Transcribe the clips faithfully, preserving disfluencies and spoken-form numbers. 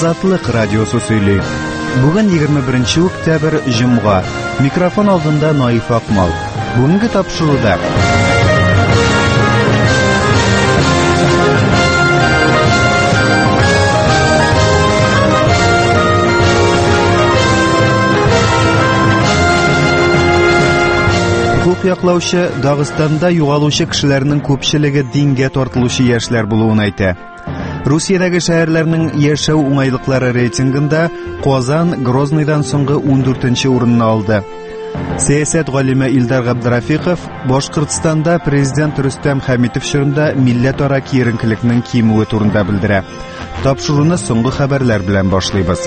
Азатлык радиосы сөйли. Бүген егерме беренче октябрь җомга. Микрофон алдында Наиф Акмал. Бүгенге тапшыруда Хукук яклаучы Дагыстанда югалучы кешеләрнең күпчелеге дингә тартылучы яшьләр булуын әйтә. Русиядәге шәһәрләрнең яшәү уңайлыклары рейтингында Казан Грозныйдан соңгы ундүртенче урынны алды. Сәясәт галиме Илдар Габдрафиков Башкортстанда президент Рөстәм Хәмитов чорында милләтара киеренкелекнең кимүе турында белдерә. Тапшыруны соңгы хәбәрләр белән башлыйбыз.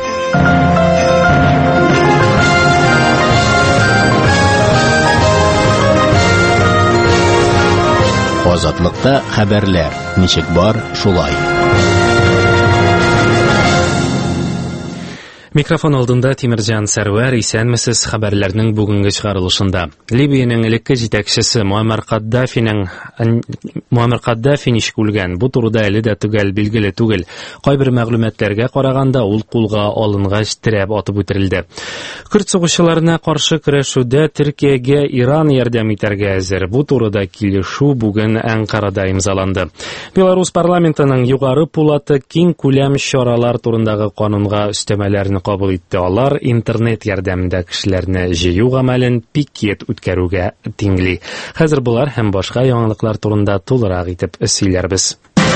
Азатлыкта хәбәрләр. Ничек бар, шулай. Микрофон алдында Тимирҗан Сәрвәр, исәнмесез, хәбәрләрнең бүгенге чыгарылышында. Либиянең элекке җитәкчесе Муаммар Каддафиның Муаммар Каддафи ничек үлгән, бу турыда әле дә түгел, билгеле түгел. Кайбер мәгълүматларга караганда ул кулга алынгач терәп атып үтерелде. Көрд сугышчыларына каршы көрәшүдә Төркиягә Иран ярдәм итәргә әзер. Бу турыда килешү бүген Анкарада имзаланды. Белорус парламентының югары пулаты киң күләм чаралар турындагы канунга өстәмәләрне кабул итте. Алар интернет ярдәмендә кешеләрне җыю гамәлен пикет үткәрүгә тиңли. Хәзер булар һәм башка яңалыклар турында тулырак итеп сөйләрбез.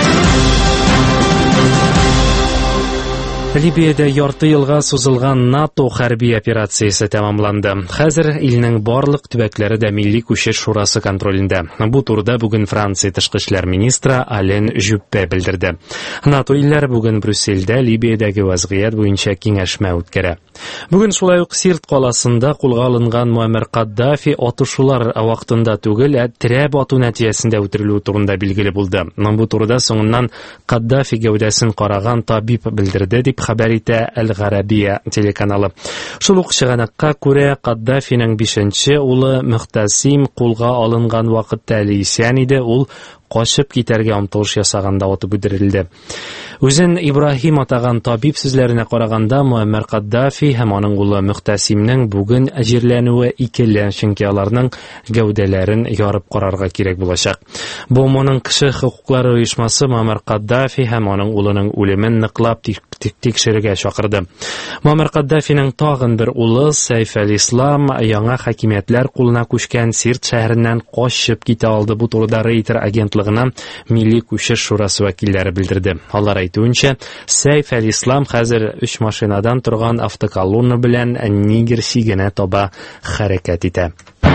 Либиядә ярты елга сузылган НАТО хәрби операциясе тәмамланды. Хәзер илнең барлык төбәкләре дә Милли күчеш шурасы контролендә. Бу турыда бүген Франция тышкы эшләр министры Ален Жюппе белдерде. НАТО илләре бүген Брюссельдә Либиядәге вазгыять буенча киңәшмә үткәрә. Бүген шулай ук Сирт каласында кулга алынган Муаммар Каддафи атышулар вакытында түгел, ә терәп ату нәтиҗәсендә үтерелү турында билгеле булды. Бу турыда соңыннан Каддафи гәүдәсен караган табиб белдерде дип хәбәр итә Әл-Гарабия телеканалы. Шул ук чыганакка күрә Каддафиның бишенче улы Мөхтәсим кулга алынган вакытта әле исән иде, ул качып китәргә омтылыш ясаганда атып үтерелде. Үзен Ибраһим атаган табиб сүзләренә караганда, Муаммар Каддафи һәм аның улы Мөхтәсимнең бүген җирләнүе икеле, чөнки аларның гәүдәләрен ярып карарга кирәк булачак. Бу моның кеше хокуклары оешмасы Муаммар Каддафи һәм аның улының үлемен ныклап тикшерергә чакырды. Муаммар Каддафиның тагын бер улы Сайф әл-Ислам яңа хакимиятләр кулына күчкән Сирт шәһәреннән качып китә алды. Бу турыда Рейтер агентлыгына Милли күчеш шурасы вәкилләре белдерде. Алар әйтүенчә, Сайф әл-Ислам хәзер өч машинадан торган автоколонна белән Нигер сигенә таба хәрәкәт итә.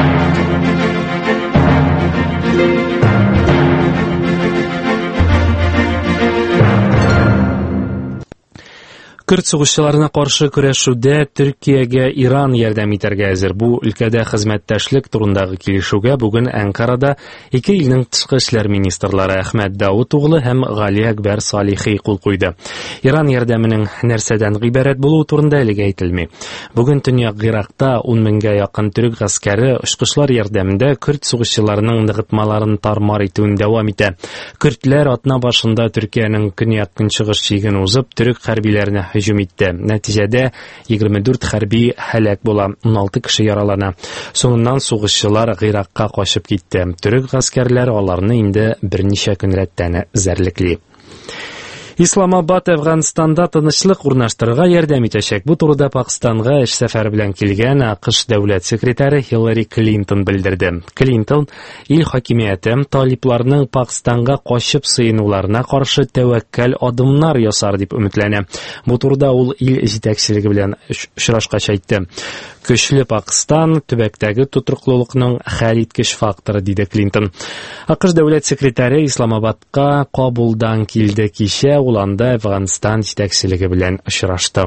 Көрд сугышчыларына каршы көрәшүдә Төркиягә Иран ярдәм итәргә әзер. Бу өлкәдә хезмәттәшлек турындагы килешүгә бүген Анкарада ике илнең тышкы эшләр министрлары Әхмәт Дауд углы һәм Гали Әкбәр Салихи кул куйды. Иран ярдәменең нәрсәдән гыйбарәт булуы турында әлегә әйтелми. Бүген Төньяк Гыйракта ун меңгә якын төрек гаскәре очкычлар ярдәмендә көрд сугышчыларының ныгытмаларын тармар итүен дәвам итә. Көрдләр атна башында Төркиянең көньяк-көнчыгыш чиген узып, төрек хәрбиләренә һөҗүм итте. Нәтиҗәдә егерме дүрт хәрби һәлак була, ун алты кеше яралана. Соңыннан сугышчылар Гыйракка качып китте. Төрек гаскәрләре аларны инде берничә көн рәттән эзәрлекли. Исламабад Әфганстанда тынычлык урнаштырырга ярдәм итәчәк. Бу турыда Пакистанга эш сәфәре белән килгән АКШ дәүләт секретаре Хиллари Клинтон белдерде. Клинтон ил хакимияте талибларның Пакистанга качып сыйынуларына каршы тәвәккәл адымнар ясар дип өметләнә. Бу турыда ул ил җитәкчелеге белән очрашкач әйтте. Көчле Пакистан төбәктәге тутырыклылыкның хәлиткеч факторы, диде Клинтон. АКШ дәүләт секретаре Исламабадка Кабулдан килде. Кичә ул анда Әфганстан җитәкчелеге белән очрашты.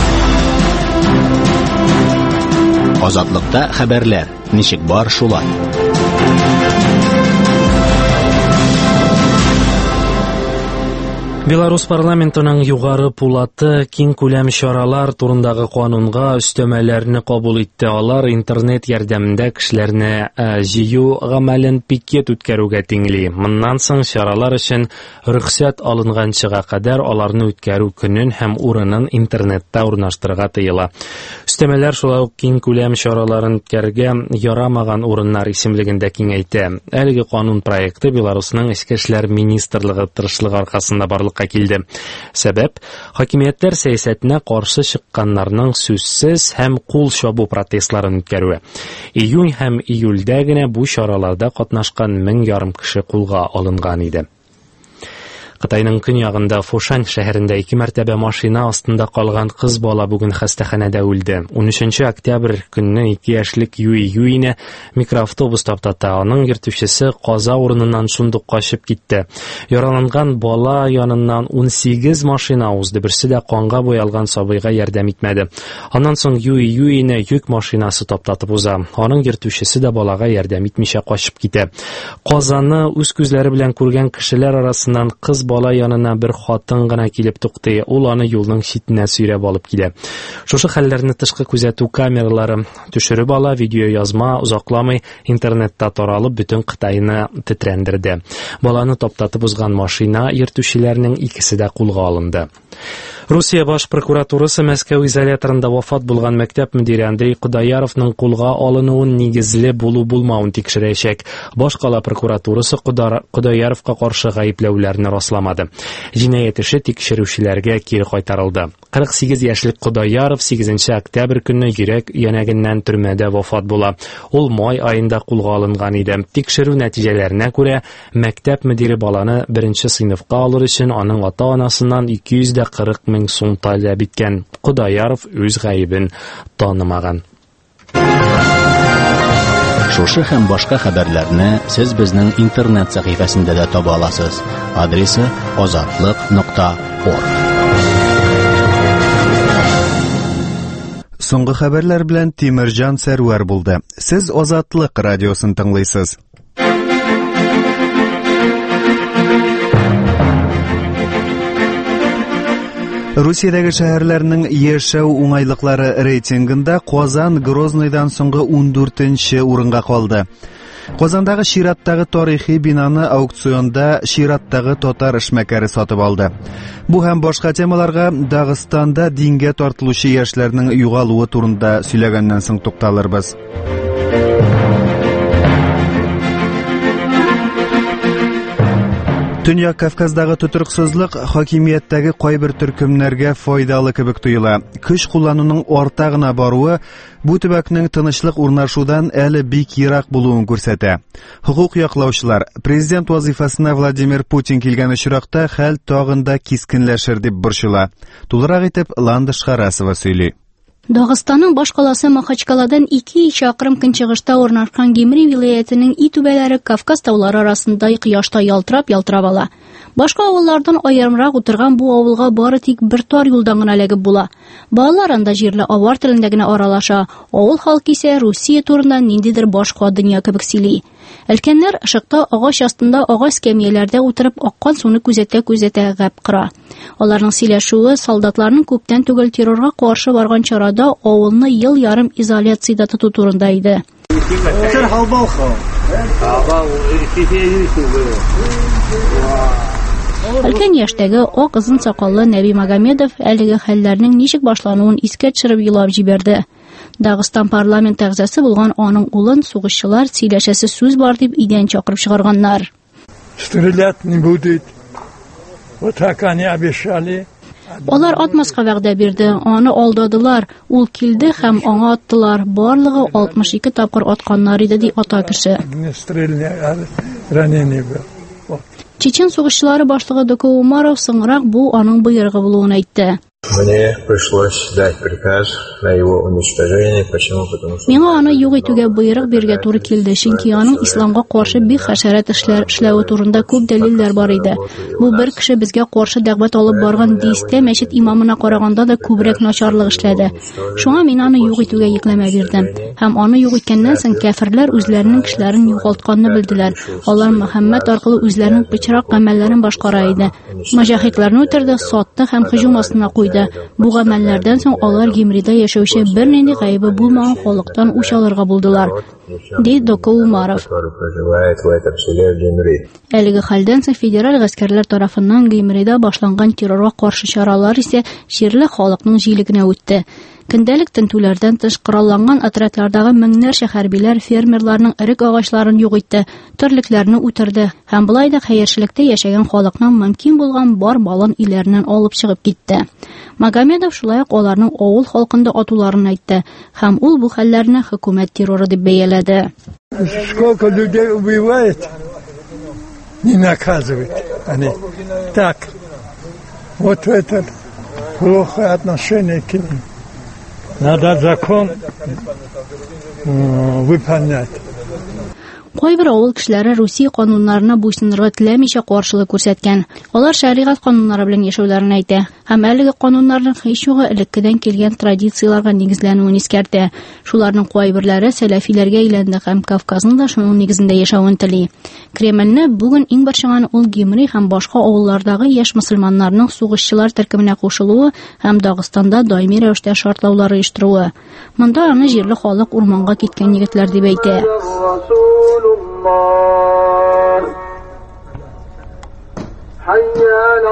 Азатлыкта хәбәрләр. Ничек бар, шулай. Беларус парламентының югары пулаты киң күләм чаралар турындагы канунга өстәмәләрне кабул итте. Алар интернет ярдәмендә кешеләрне җыю гамәлен пикет үткәрүгә тиңли. Моннан соң чаралар өчен рөхсәт алынганчыга кадәр аларны үткәрү көнен һәм урынын интернетта урнаштырырга тыела. Өстәмәләр шулай ук киң күләм чараларын үткәрергә ярамаган урыннар исемлегендә киңәйтә. Әлеге канун проекты Беларусның эчке эшләр министрлыгы тырышлыгы аркасында барлык килде. Сәбәп, хакимиятләр сәясәтенә каршы чыкканнарның сүзсез һәм кул чабу протестларын үткәрүе. Июнь һәм июльдә генә бу чараларда катнашкан мең ярым кеше кулга алынган иде. Кытайның көньягында Фушань шәһәрендә ике мәртәбә машина астында калган кыз бала бүген хастаханәдә үлде. унөченче октябрь көнне ике яшьлек Юй Юйне микроавтобус таптата. Аның йөртүчесе каза урыныннан шундук качып китте. Яраланган бала яныннан ун сигез машина узды. Берсе дә канга буялган сабыйга ярдәм итмәде. Аннан соң Юй Юйне йөк машинасы таптатып уза. Аның йөртүчесе дә балага ярдәм итмичә качып китә. Казаны үз күзләре белән күргән кешеләр арасыннан кыз бала янына бер хатын гына килеп туктый. Ул аны юлның читенә сөйрәп алып килә. Шушы хәлләрне тышкы күзәтү камералары төшереп ала, видео язма узакламый интернетта таралып бөтен Кытайны тетрәндерде. Баланы таптатып узган машина йөртүчеләрнең икесе дә кулга алынды. Русия баш прокуратурасы Мәскәү изоляторында вафат булган мәктәп мөдире Андрей Кудаяровның кулга алынуын нигезле булу-булмавын тикшерәчәк. Баш кала прокуратурасы Кудаяровка каршы гаепләүләрне расламады. Җинаять эше тикшерүчеләргә кире кайтарылды. кырык сигез яшьлек Кудаяров сигезенче октябрь көнне йөрәк янәгеннән төрмәдә вафат була. Ул май айында кулга алынган иде. Тикшерү нәтиҗәләренә күрә, мәктәп мөдире баланы беренче сыйныфка алыр өчен аның ата-анасыннан ике йөз кырык мең сум таләп иткән. Кудаяров үз гаебен танымаган. Шушы һәм башка хәбәрләрне сез безнең интернет сәхифәсендә дә таба аласыз. Адресы азатлык нокта орг. Соңгы хәбәрләр белән Тимерҗан Сәрвәр булды. Сез Азатлык радиосын тыңлыйсыз. Русиядәге шәһәрләрнең яшәү уңайлыклары рейтингында Казан Грозныйдан соңгы ун дүртенче урынга калды. Казандагы чираттагы тарихи бинаны аукционда чираттагы татар эшмәкәре сатып алды. Бу һәм башка темаларга Дагыстанда дингә тартылучы яшьләрнең югалуы турында сөйләгәннән соң тукталырбыз. Төньяк Кавказдагы тотрыксызлык хакимияттәге кайбер төркемнәргә файдалы кебек тоела. Көч куллануның арта гына баруы бу төбәкнең тынычлык урнашудан әле бик ерак булуын күрсәтә. Хукук яклаучылар президент вазифасына Владимир Путин килгән очракта хәл тагын да кискенләшер дип борчыла. Тулырак итеп Ландыш Харасова сөйли. Дагыстанның баш каласы Махачкаладан ике чакрым көнчыгышта урнашкан Гемри вилаятының и түбәләре Кавказ таулары арасында кояшта ялтырап-ялтырап ала. Башка авыллардан аерымрак утырган бу авылга бары тик бер тар юлдан гына эләгеп була. Балалар анда җирле авар телендә генә аралаша. Авыл халкы исә Русия турында ниндидер башка дөнья кебек сөйли. Әлкәннәр ышыкта агач астында агач скамьяләрдә утырып аккан суны күзәтә-күзәтә гәп кыра. Аларның сөйләшүе солдатларның күптән түгел террорга каршы барган чарада авылны ел ярым изоляциядә тоту турында иде. Өлкән яшьтәге ак озын сакаллы Нәби Магомедов әлеге хәлләрнең ничек башлануын искә төшереп елап җибәрде. Дагыстан парламент әгъзасы булган аның улын сугышчылар сөйләшәсе сүз бар дип идән чакырып чыгарганнар. Стрелять не будет. Вот так они обещали. Алар атмаска вәгъдә бирде, аны алдадылар. Ул килде һәм аңа аттылар. Барлыгы алтмыш ике тапкыр атканнар иде ди ата кеше. Чечен сугышчылары башлыгы Доко Умаров соңрак бу аның боерыгы булуын әйтте. Мне пришлось дать приказ на его уничтожение. Почему? Потому что... Миңа аны юк итүгә боерык бирергә туры килде, чөнки аның исламга каршы бик хәшәрәт эшләр эшләве турында күп дәлилләр бар иде. Бу бер кеше безгә каршы дәгъват алып барган дистә мәчет имамына караганда да күбрәк начарлык эшләде. Шуңа мин аны юк итүгә йөкләмә бирдем. Һәм аны юк иткәннән соң кафирләр үзләренең кешеләрен югалтканны белделәр. Алар Мөхәммәд аркылы үзләренең пычрак гамәлләрен башкара иде. Маҗахидләрне үтерде, сатты һәм һөҗүм астына куйды. Бу гамәлләрдән соң алар Гимридә яшәүче бернинди гаебе булмаган халыктан үч алырга булдылар, ди Доко Умаров. Әлеге хәлдән соң федераль гаскәрләр тарафыннан Гимридә башланган террорга каршы чаралар исә җирле халыкның җилегенә үтте. Көндәлек тентүләрдән тыш коралланган отрядлардагы меңнәрчә хәрбиләр фермерларның эрек агачларын юк итте, терлекләрне үтерде һәм болай да хәерчелектә яшәгән халыкның мөмкин булган бар балын иләреннән алып чыгып китте. Магомедов шулай ук аларның авыл халкында атуларын әйтте һәм ул бу хәлләрне хөкүмәт терроры дип бәяләде. Сколько людей убивает, не наказывает. Они так. Вот это плохое отношение к ним. Надо закон выполнять. Кайбер авыл кешеләре Русия кануннарына буйсынырга теләмичә каршылык күрсәткән. Алар шәригать кануннары белән яшәүләрен әйтә. Һәм әлеге кануннарның һичюгы элеккедән килгән традицияләргә нигезләнүен искәртә. Шуларның кайберләре сәләфиләргә әйләнде һәм Кавказның да шуның нигезендә яшәвен тели. Кремльне бүген иң борчыган ул Гимри һәм башка авыллардагы яшь мөселманнарның сугышчылар төркеменә кушылуы һәм Дагыстанда даими рәвештә шартлаулар оештыруы. Монда аны җирле халык урманга киткән егетләр дип әйтә. حي على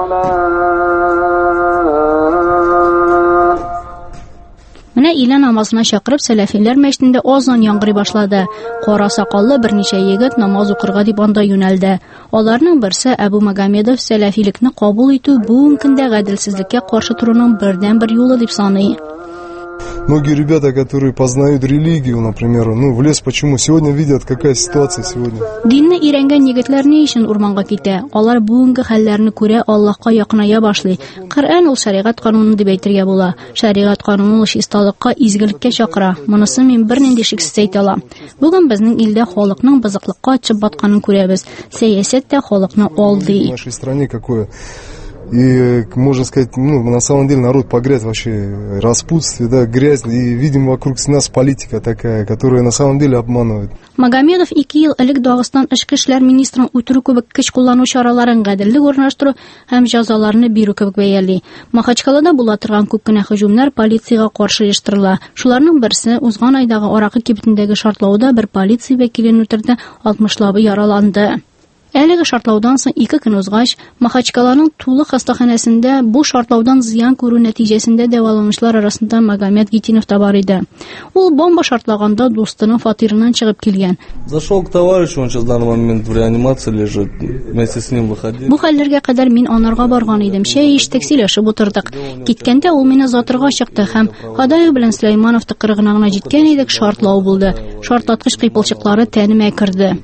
الصلاة Менә илә намазына чакырып сәләфиләр мәчетендә азан яңгырый башлады. Кара сакаллы берничә егет намаз укырга дип анда юнәлде. Аларның берсе Әбу Магомедов сәләфилекне кабул итү бүген көндә гаделсезлеккә каршы торуның бердән-бер юлы дип саный. Многие ребята, которые познают религию, например, ну, в лес почему? Сегодня видят, какая ситуация сегодня. Динне өйрәнгән егетләр ни өчен урманга китә? Алар бүгенге хәлләрне күрә, Аллаһка якыная башлый. Коръән ул шәригать кануны дип әйтергә була. Шәригать кануны ул чисталыкка, изгелеккә чакыра. Монысы мин бернинди шиксез әйтә алам. Бүген безнең илдә халыкның бызыклыкка чып батканын күрәбез. Сәясәт тә халыкны алды. В нашей стране какое? И, можно сказать, ну, на самом деле народ погряз вообще распутстве, да, грязь, и видим вокруг нас политика такая, которая на самом деле обманывает. Магомедов ике ел элек Дагыстан эчке эшләр министрын үтерү кебек көч куллану чараларын гаделлек урнаштыру һәм җәзаларны бирү кебек бәяли. Махачкалада була торган күп кенә һөҗүмнәр полициягә каршы оештырыла. Шуларның берсе узган айдагы аракы кибетендәге шартлауда бер полиция вәкилен үтерде, алтмышлабы яраланды. Әлеге шартлаудан соң ике көн узгач, Махачкаланың Тулы хастаханәсендә бу шартлаудан зыян күрү нәтиҗәсендә дәваланучылар арасында Магомед Гитинов та бар иде. Ул бомба шартлаганда дустының фатирынан чыгып килгән. Зашел к товарищу, он сейчас в данный момент в реанимации лежит, вместе с ним выходил. Бу хәлләргә кадәр мин анарга барган идем. Шәй иштек, сөйләшеп утырдык. Киткәндә ул мине затырга чыкты һәм Хадаев белән Сөләймановты кырыгына гына җиткән идек, шартлау булды. Шартлаткыч кыйпылчыклары тәнемә керде.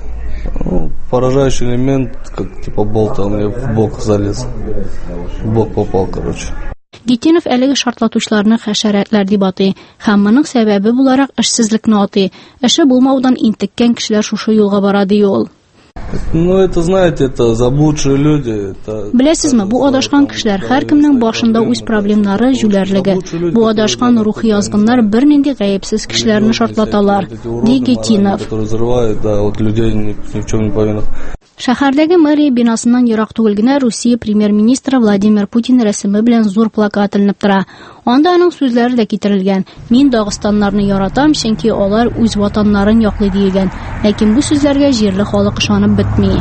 Поражающий элемент, как типа болт, он мне в бок залез. В бок попал, короче. Гитинов әлеге шартлатучыларны хәшәрәтләр дип атый һәм моның сәбәбе буларак эшсезлекне атый. Эше булмаудан интеккән кешеләр шушы юлга бара ди ул. Ну, это, знаете, это заблудшие люди. Это... Беләсезме, бу адашкан кешеләр һәркемнең башында үз проблемнары, жүләрлеге. Бу адашкан рухи язгыннар бернинди гаепсез кешеләрне шартлаталар, ди Гитинов. Да, вот людей ни, ни в чем не повинных. Шәһәрдәге мэрия бинасыннан ерак түгел генә Русия премьер-министры Владимир Путин рәсеме белән зур плакат эленеп тора. Анда аның сүзләре дә китерелгән. Мин Дагыстаннарны яратам, чөнки алар үз ватаннарын яклый дигән. Ләкин бу сүзләргә җирле халык ышанып бетми.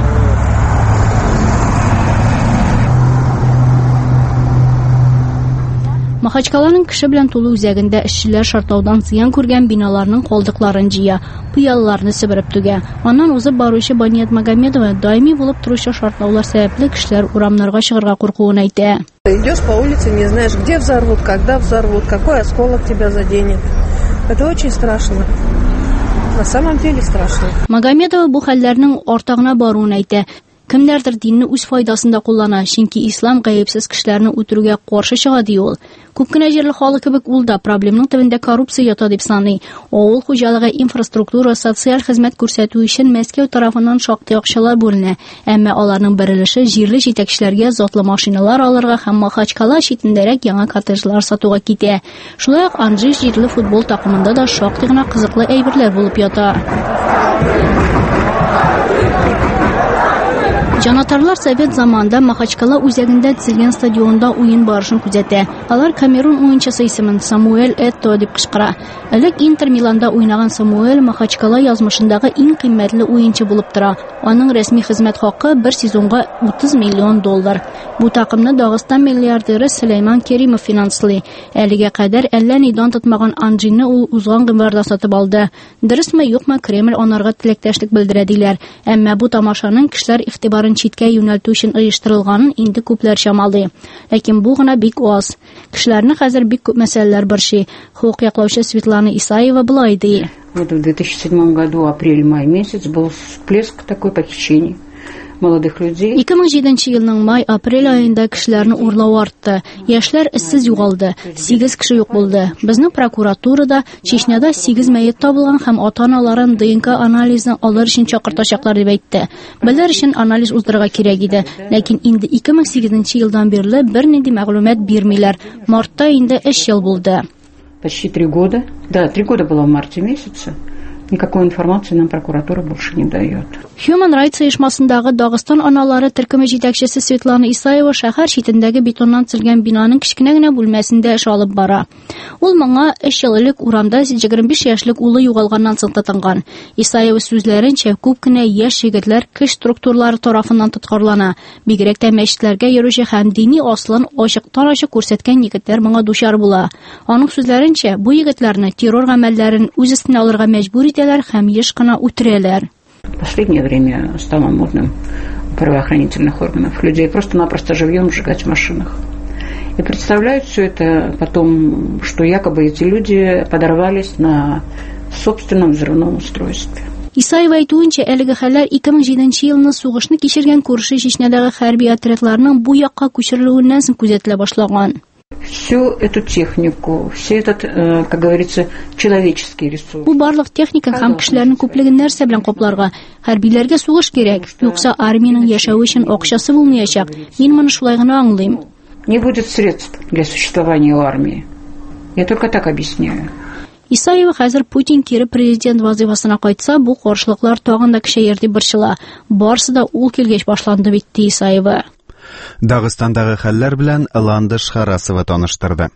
Махачкаланың кеше белән тулы үзәгендә эшчеләр шартлаудан зыян күргән биналарның калдыкларын җыя, пыялларны себереп түгә. Аннан узып баручы Баният Магомедова даими булып торучы шартлаулар сәбәпле кешеләр урамнарга чыгарга куркуын әйтә. Идешь по улице, не знаешь, где взорвут, когда взорвут, какой осколок тебя заденет. Это очень страшно. На самом деле страшно. Магомедова бу хәлләрнең артагына баруын әйтә. Кемнәрдер динне үз файдасында куллана, чөнки ислам гаепсез кешеләрне үтерүгә каршы чыга ди ул. Күп кенә җирле халык кебек ул да проблемның төбендә коррупция ята дип саный. Авыл хуҗалыгы инфраструктура, социаль хезмәт күрсәтү өчен Мәскәү тарафыннан шактый акчалар бүленә, әмма аларның берилеше җирле җитәкчеләргә затлы машиналар алырга һәм Махачкала читендәрәк яңа коттеджлар сатуга китә. Шулай ук Анжи җирле футбол такымында да шактый гына кызыклы әйберләр булып ята. Җанатарлар совет заманында Махачкала үзәгендә төзелгән стадионда уен барышын күзәтә. Алар Камерун уенчысы исемен Самуэль Этто дип кычкыра. Элек Интер Миланда уйнаган Самуэль Махачкала язмышындагы иң кыйммәтле уенчы булып тора. Аның рәсми хезмәт хакы бер сезонга утыз миллион доллар. Бу такымны Дагыстан миллиардеры Сөләйман Керимов финанслый. Әлегә кадәр әллә нидән тотмаган Анжине ул узган гыйнварда сатып алды. Дөресме, юкмы, Кремль анарга теләктәшлек белдерә диләр. Әмма бу тамашаның кешеләр игътибарын читкә юнәлтү өчен оештырылганын инде күпләр чамалый. Ләкин бу гына бик аз. Кешеләрне хәзер бик күп мәсьәләләр борчый. Хукук яклаучы Светлана Исаева булай ди. Вот в две тысячи седьмом году, апрель-май месяц, был всплеск такой похищений молодых людей. ике мең җиденче елның май-апрель аенда кешеләрне урлау артты. Яшьләр эшсез югалды. сигез кеше юк булды. Безнең прокуратурада Чечняда сигез мәет табылган һәм ата-аналарын ДНК анализын алыр өчен чакыртачаклар дип әйтте. Белер өчен анализ уздырырга кирәк иде. Ләкин инде ике мең сигезенче елдан бирле бернинди мәгълүмат бирмиләр. Мартта инде өч ел булды. Почти три года. Да, три года было в марте месяце. Никакой информации нам прокуратура больше не дает. Human Rights оешмасындагы Дагыстан аналары төркеме җитәкчесе Светлана Исаева шәһәр читендәге бетоннан төзелгән бинаның кечкенә генә бүлмәсендә эш алып бара. Ул моңа өч ел элек урамда егерме биш яшьлек улы югалганнан соң тотынган. Исаева сүзләренчә, күп кенә яшь егетләр көч структуралары тарафыннан тоткарлана. Бигрәк тә мәчетләргә йөрүче һәм дини аслын ачыктан-ачык күрсәткән егетләр моңа дучар була. Аның сүзләренчә, бу егетләрне террор гамәлләрен үз өстенә алырга мәҗбүр итәләр һәм еш кына үтерәләр. В последнее время стало модным у правоохранительных органов людей просто-напросто живьем сжигать в машинах. И представляют все это потом, что якобы эти люди подорвались на собственном взрывном устройстве. Исаева әйтүенчә, әлеге хәлләр ике мең җиденче елны сугышны кичергән күрше Чечнядагы хәрби отрядларның бу якка күчерелүеннән соң күзәтелә башлаган. Всю эту технику, все этот, как говорится, человеческий ресурс. Бу барлык техника һәм кешеләрнең күплеген нәрсә белән капларга. Хәрбиләргә сугыш кирәк, юкса армиянең яшәү өчен акчасы булмаячак. Мин моны шулай гына аңлыйм. Не будет средств для существования армии. Я только так объясняю. Исаева хәзер Путин кире президент вазифасына кайтса, бу каршылыклар тагын да көчәер дип борчыла. Барысы да ул килгәч башланды бит ди Исаева. Дагыстандагы хәлләр белән Ландыш Харасова таныштырды.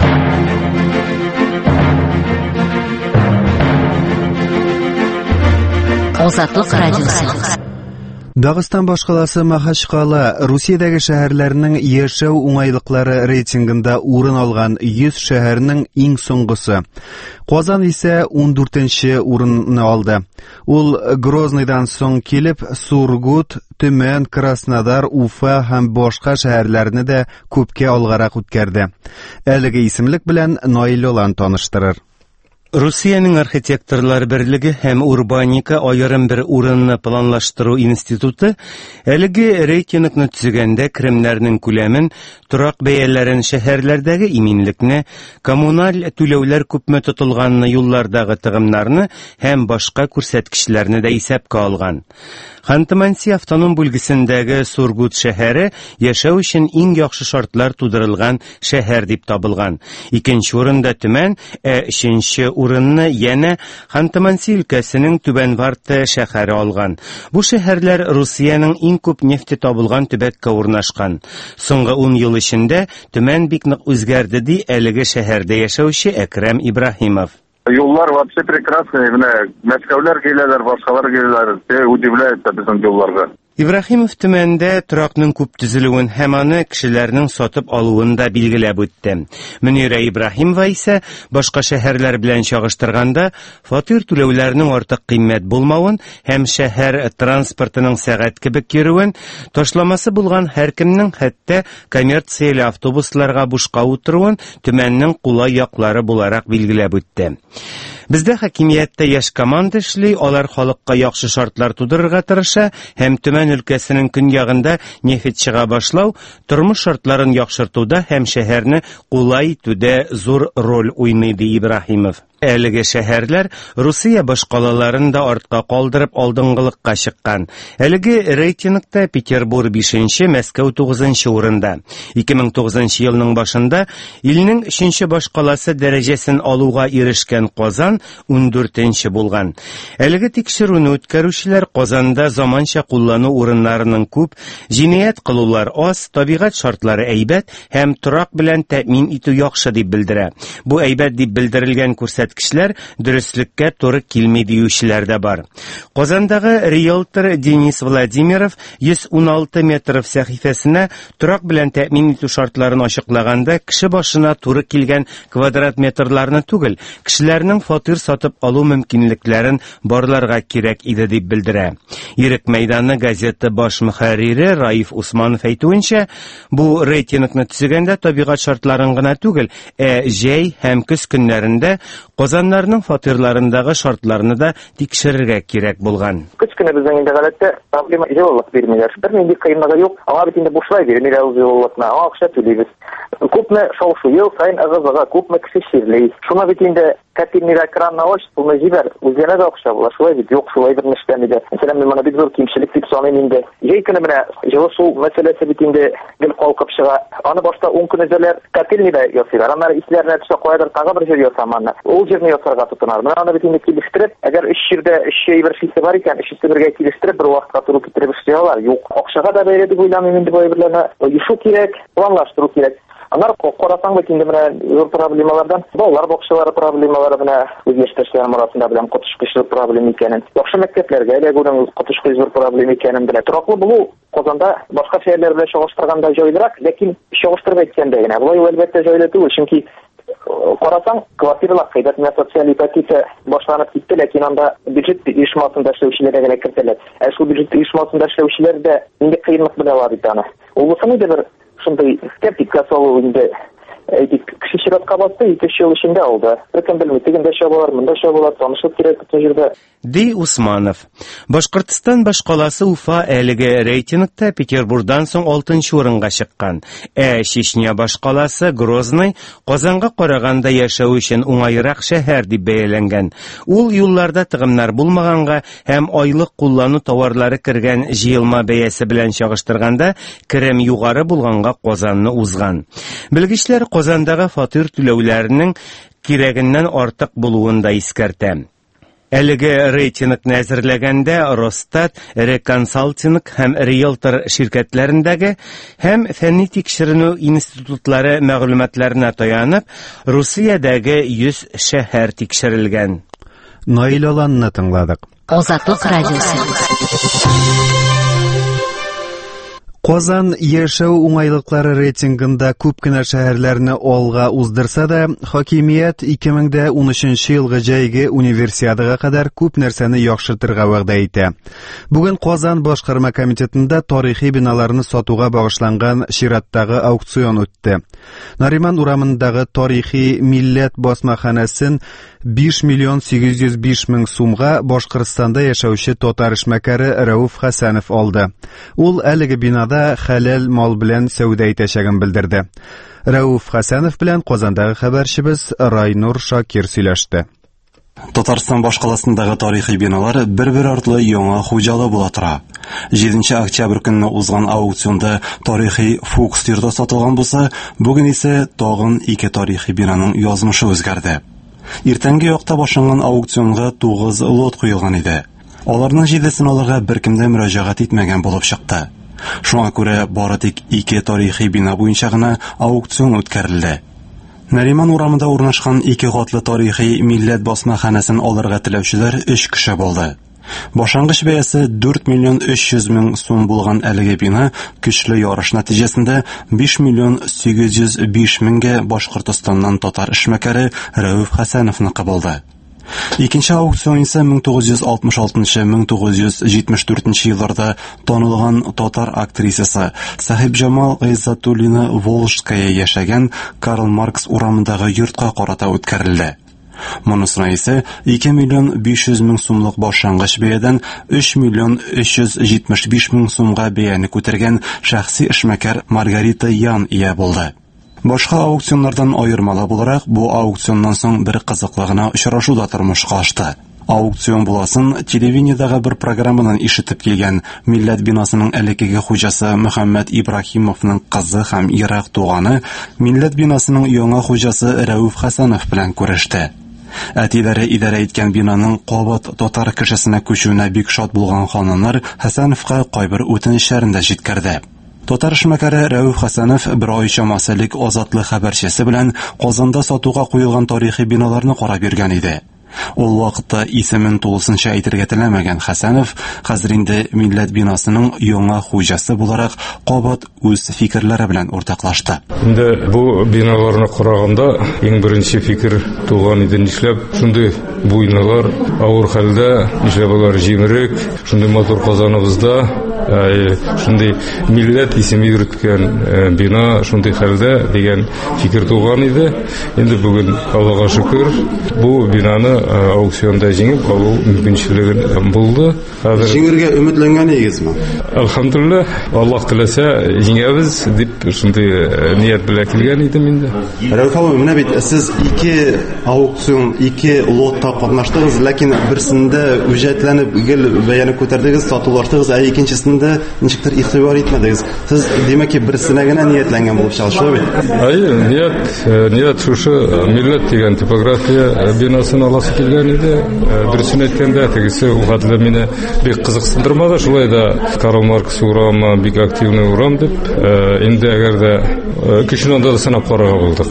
Азатлык радиосы. Дагыстан башкаласы Махачкала Русиядәге шәһәрләрнең яшәү уңайлыклары рейтингында урын алган йөз шәһәрнең иң соңгысы. Казан исә ун дүртенче урынны алды. Ул Грозныйдан соң килеп Сургут, Төмән, Краснодар, Уфа һәм башка шәһәрләрне дә күпкә алгарак үткәрде. Әлеге исемлек белән Наил Олан таныштырыр. Русиянең архитекторлар берлеге һәм урбаника аерым бер урынны планлаштыру институты әлеге рейтингны төзегәндә кремнәрнең күләмен, торак бәяләрен, шәһәрләрдәге иминлекне, коммуналь түләүләр күпме тотылганны, юллардагы тыгымнарны һәм башка күрсәткечләрне дә исәпкә алган. Ханты-Манси автоном бүлгесендәге Сургут шәһәре яшәү өчен иң яхшы шартлар тудырылган шәһәр дип табылган. Икенче урында Төмән, ә өченче урынны янә Ханты-Манси өлкәсенең Түбән Варта шәһәре алган. Бу шәһәрләр Русиянең иң күп нефте табылган төбәккә урнашкан. Соңгы ун ел эчендә Төмән бик нык үзгәрде ди әлеге шәһәрдә яшәүче Әкрәм Ибраһимов. Yollar вообще прекрасные, Мәскәүләр киләләр, башкалар киләләр, удивляет безнең юлларга. Ибраһимов Төмәндә торакның күп төзелүен һәм аны кешеләрнең сатып алуын да билгеләп үтте. Мөнирә Ибраһимова исә башка шәһәрләр белән чагыштырганда фатир түләүләренең артык кыйммәт булмавын һәм шәһәр транспортының сәгать кебек йөрүен, ташламасы булган һәркемнең хәтта коммерцияле автобусларга бушка утыруын Төмәннең кулай яклары буларак билгеләп үтте. Бездә хакимияттә яшь команда эшли, алар халыкка яхшы шартлар тудырырга тырыша һәм Төмән Тюмень өлкәсенең көньягында нефть чыга башлау тормыш шартларын яхшыртуда һәм шәһәрне кулай итүдә зур роль уйный, ди Ибраһимов. Әлеге шәһәрләр Русия башкалаларын да артка калдырып алдынгылыкка чыккан. Әлеге рейтингта Петербург бишенче, Мәскәү тугызынчы урында. ике мең тугызынчы елның башында илнең өченче башкаласы дәрәҗәсен алуга ирешкән Казан ундүртенче булган. Әлеге тикшерүне үткәрүчеләр Казанда заманча куллану урыннарының күп, җинаять кылулар аз, табигать шартлары әйбәт һәм торак белән тәэмин итү яхшы дип белдерә. Бу әйбәт дип белдерелгән күрсәткечләр дөреслеккә туры килми диючеләр дә бар. Казандагы риэлтор Денис Владимиров йөз уналты метров сәхифәсенә торак белән тәэмин итү шартларын ачыклаганда кеше башына туры килгән квадрат метрларны түгел, кешеләрнең фатир сатып алу мөмкинлекләрен барларга кирәк иде дип белдерә. Ирек мәйданы газеты баш мөхәррире Раиф Усманов әйтүенчә, бу рейтингны төзегәндә табигать шартларын гына түгел, ә җәй һәм көз көннәрендә Казаннарның фатирларындагы шартларны да тикшерергә кирәк булган. Көз көне безнең инде гадәттә проблема җаваплык бирмиләр. Бер нинди кыенлыгы юк. Аңа бит инде бушлай бирмиләр үз җаваплыкны. Аңа акча түлибез. Күпме шау-шу ел сайын ыгы-зыгы, күпме кеше ширлей. Шуңа бит инде катильный экранны ачып, булмый җибәр. Үзенә дә акча була. Шулай бит юк, шулай бер эштән иде. Мәсәлән, мен моны бик зур кимчелек дип саныйм инде. Җәй көне менә җылы су мәсьәләсе бит инде гел калкып чыга. Аны башта ун көн үзәләр катильныйда ясыйлар. Аннары исләренә төшә куядыр, тагы бер җир ясаманнар. Ул җирне ясарга тотынар. Менә аны бит инде килештереп, әгәр өч җирдә өч җәй бер шисе бар икән, өчесе бергә килештереп бер вакытка туры китереп эшләялар. Юк, акчага да бәйле дип уйламыйм инде бу әйберләрне. Юшу кирәк, планлаштыру кирәк. Аннары карасаң бит инде менә зур проблемалардан, балалар бакчалары проблемалары менә үзгәштәшләр арасында белән котышкычлык проблема икәнен. Яхшы мәктәпләргә эләгүнең котышкыч зур проблема икәнен белә. Тораклы булу Казанда башка шәһәрләр белән чагыштырганда җайлырак, ләкин чагыштырып әйткәндә генә булай әлбәттә җайлы түгел, чөнки карасаң, квартиралар кыйбат менә социаль ипотека башланып китте, ләкин анда бюджет оешмасында эшләүчеләр генә кертелә. Ә шул бюджет оешмасында эшләүчеләр дә инде кыенлык белән бар икән. Ул булса инде бер шундай скептик салу инде әйтик, кеше чиратка басты, ике ел эчендә алды. Беркем белми, тегендә чабалар, монда чабалар, танышлык кирәк бу җирдә. Ди Усманов. Башкортстан башкаласы Уфа әлеге рейтингта Петербургдан соң алтынчы урынга чыккан. Ә Чечня башкаласы Грозный Казанга караганда яшәү өчен уңайрак шәһәр дип бәяләнгән. Ул юлларда тыгымнар булмаганга һәм айлык куллану товарлары кергән җыелма бәясе белән чагыштырганда керем югары булганга Казанны узган. Белгечләр Казандагы фатир түләүләренең кирәгеннән артык булуын да искәртә. Әлеге рейтингны әзерләгәндә Росстат, Реконсалтинг һәм Риэлтор ширкәтләрендәге һәм фәнни тикшеренү институтлары мәгълүматларына таянып, Русиядәге йөз шәһәр тикшерелгән. Наил Аланны тыңладык. Азатлык радиосы. Казан яшәү уңайлыклары рейтингында күп кенә шәһәрләрне алга уздырса да, хакимият ике мең унөченче елгы җәйге универсиадага кадәр күп нәрсәне яхшыртырга вәгъдә итә. Бүген Казан башкарма комитетында тарихи биналарны сатуга багышланган чираттагы аукцион үтте. Нариман урамындагы тарихи милләт басмаханәсен биш миллион сигез йөз биш мең сумга Башкортстанда яшәүче татар эшмәкәре Рәүф Хәсәнов алды. Ул әлеге бинада хәләл мал белән сәүдә итәчәген белдерде. Рәүф Хәсәнов белән Казандагы хәбәрчебез Райнур Шакир сөйләште. Татарстан башкаласындагы тарихи биналар бер-бер артлы яңа хуҗалы була тора. җиденче октябрь көнне узган аукционда тарихи Фукс йорты сатылган булса, бүген исә тагын ике тарихи бинаның язмышы үзгәрде. Иртәнге якта башланган аукционга тугыз лот куелган иде. Аларның җидесен алырга беркем дә мөрәҗәгать итмәгән булып чыкты. Шуңа күрә бары тик ике тарихи бина буенча гына аукцион үткәрелде. Нариман урамында урнашкан ике катлы тарихи милләт басмаханәсен алырга теләүчеләр өч кеше булды. Башлангыч бәясе дүрт миллион өч йөз мең сум булган әлеге бина көчле ярыш нәтиҗәсендә биш миллион сигез йөз биш меңгә Башкортстаннан татар эшмәкәре Рәүф Хәсәновныкы булды. Икенче аукцион исә мең тугыз йөз алтмыш алтынчы - мең тугыз йөз җитмеш дүртенче елларда танылган татар актрисасы Сахиб Җамал Гыйззатуллина Волжская яшәгән Карл Маркс урамындагы йортка карата үткәрелде. Монысына ise ике миллион биш йөз мең сумлык башлангыч бәядән өч миллион өч йөз җитмеш биш мең сумга бәяне күтәргән шәхси эшмәкәр Маргарита Ян ия булды. Башка аукционнардан аермалы буларак, бу аукционнан соң бер кызыклы гына очрашу да тормышка ашты. Аукцион буласын телевидениедагы бер программадан ишетеп килгән Милләт бинасының элекеге хуҗасы Мөхәммәд Ибраһимовның кызы һәм ерак туганы Милләт бинасының яңа хуҗасы Рәүф Хәсәнов белән күреште. Әтиләре идарә иткән бинаның кабат татар кешесенә күчүенә бик шат булган ханымнар Хәсәновка кайбер үтенечләрен дә җиткерде. Татар эшмәкәре Рәүф Хәсәнов бер ай чамасылык азатлык хәбәрчесе белән Казанда сатуга куелган тарихи биналарны карап йөргән иде. Ул вакытта исемен тулысынча әйтергә теләмәгән Хәсәнов хәзер инде Милләт бинасының яңа хуҗасы буларак кабат үз фикерләре белән уртаклашты. Инде бу биналарны караганда иң беренче фикер туган иде, нишләп шундый бу биналар авыр хәлдә, нишләп алар җимерек, шундый матур Казаныбызда шундый милләт исеме йөрткән бина шундый хәлдә дигән фикер туган иде. Инде бүген Аллага шөкер, бу бинаны аукционда җиңеп алу мөмкинчелеге булды. Хәзер җиңергә өметләнгән игезме? Алхамдулилlah, Аллаһ теләсә җиңәбез дип шундый ният белән килгән идем инде. Рәүф абый, менә бит сез ике аукцион, ике лотта катнаштыгыз, ләкин берсендә үҗәтләнеп гел бәяне күтәрдегез, сатулаштыгыз, ә икенчесендә ничектер игътибар итмәдегез. Сез димәк ки берсенә генә ниятләнгән булып чыга, шулай бит? Әйе, ният, ният шушы Милләт дигән типография бинасын аласы килгән иде. Дөресен әйткәндә, тегесе угадылы мине бик кызыксындырмады, шулай да Карл Маркс урамы бик активный урам дип, инде әгәр дә кешенең да санап карарга булдык.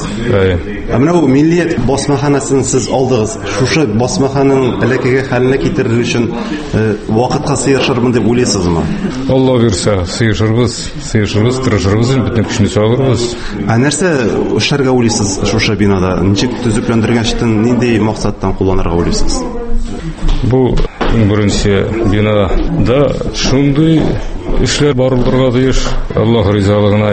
Ә менә бу Милләт басмаханасын сез алдыгыз. Шушы басмахананың элекеге хәленә китерер өчен вакытка сыершырмын дип уйлыйсызмы? Алла бирсә, сыершырбыз, сыершырбыз, тырышырбыз, бөтен көчне салырбыз. Ә нәрсә эшләргә уйлыйсыз шушы бинада? Ничек төзекләндергән читен нинди максаттан кулланырга уйлыйсыз? Бу беренче бинада шундый эшләр барылырга тиеш, Аллаһ ризалыгына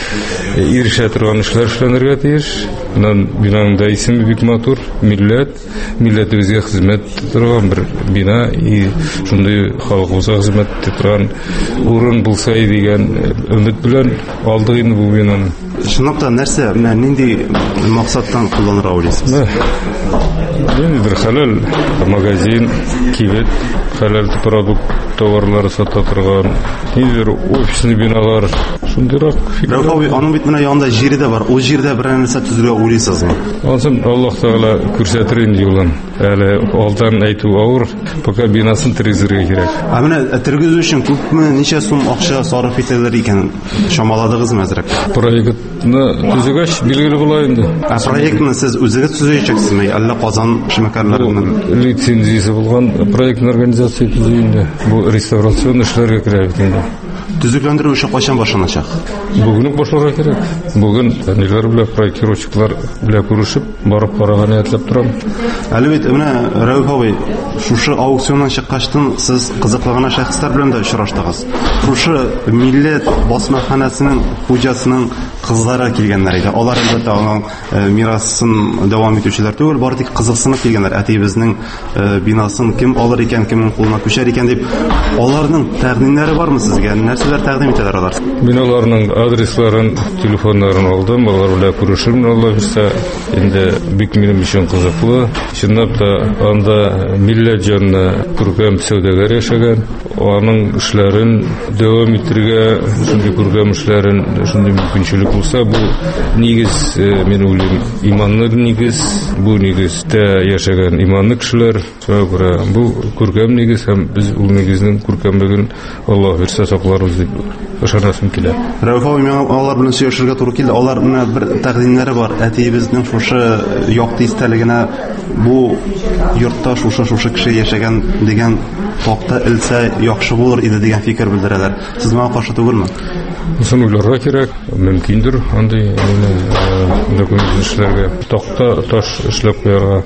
ирешә торган эшләр эшләнергә тиеш. Менә бинаның да исеме бик матур, Милләт, милләтебезгә хезмәт торган бер бина, и шундый халкыбызга хезмәт торган урын булса дигән өмет белән алдык инде бу бинаны. Шунлап та нәрсә, менә нинди максаттан кулланырга уйлыйсыз? Ниндидер хәләл магазин, кибет, хәләл продукт товарлары сата торган, ниндидер офисный биналар, шундыйрак. Рәүф абый, аның бит менә янында җире дә бар. Ул җирдә бер нәрсә төзергә уйлыйсызмы? Ансын Аллаһ Тәгалә күрсәтер инде юлын. Әле алдан әйтү авыр, пока бинасын тергезергә кирәк. Ә менә тергезү өчен күпме, ничә сум акча сарыф ителер икән? Шамаладыгызмы әзрәк? Проектны төзегәч билгеле була инде. Ә проектны сез үзегез төзәячәксезме, әллә Казан эшмәкәрләренең лицензиясе булган проектны организация төзү инде. Бу реставрацион эшләргә кирәк инде. Төзекләндерү эше кайчан башланачак? Бүген үк башларга кирәк. Бүген ниләр белән проектировщиклар белән күрешеп, барып карарга ниятләп торам. Әле бит менә Рәүф абый, шушы аукционнан чыккачтан сез кызыклы шәхесләр белән дә очраштыгыз. Шушы Милләт басмаханасының хуҗасының кызлары килгәннәр иде. Алар әлбәттә аның мирасын дәвам итүчеләр түгел, бары тик кызыксынып килгәннәр. Әтибезнең бинасын кем алыр икән, кемнең кулына күчәр икән дип. Аларның тәкъдимнәре бармы сезгә? Нәрсәләр тәкъдим итәләр алар? Биналарның адресларын, телефоннарын алдым, алар белән күрешермен, Алла бирсә. Инде бик минем өчен кызыклы. Чынлап та анда Милләт җанны күргән сәүдәгәр яшәгән, аның эшләрен дәвам итәргә, шундый күргән эшләрен, шундый мөмкинчелек булса, бу нигез, мен уйлыйм, иманлы нигез, бу нигездә яшәгән иманлы кешеләр, шуңа бу күргән нигез һәм без ул нигезнең күркәмлеген Аллаһ бирсә сакларбыз дип ышанасым килә. Рәүф абый, миңа алар белән сөйләшергә туры килде. Алар менә бер тәкъдимнәре бар. Әтиебезнең шушы якты истәлегенә бу йортта шушы шушы кеше яшәгән дигән такта илсә яхшы булыр иде дигән фикер белдерәләр. Сез моңа каршы түгелме? Соң уйларга кирәк, мөмкиндер андый документ эшләргә. Такта таш эшләп куярга.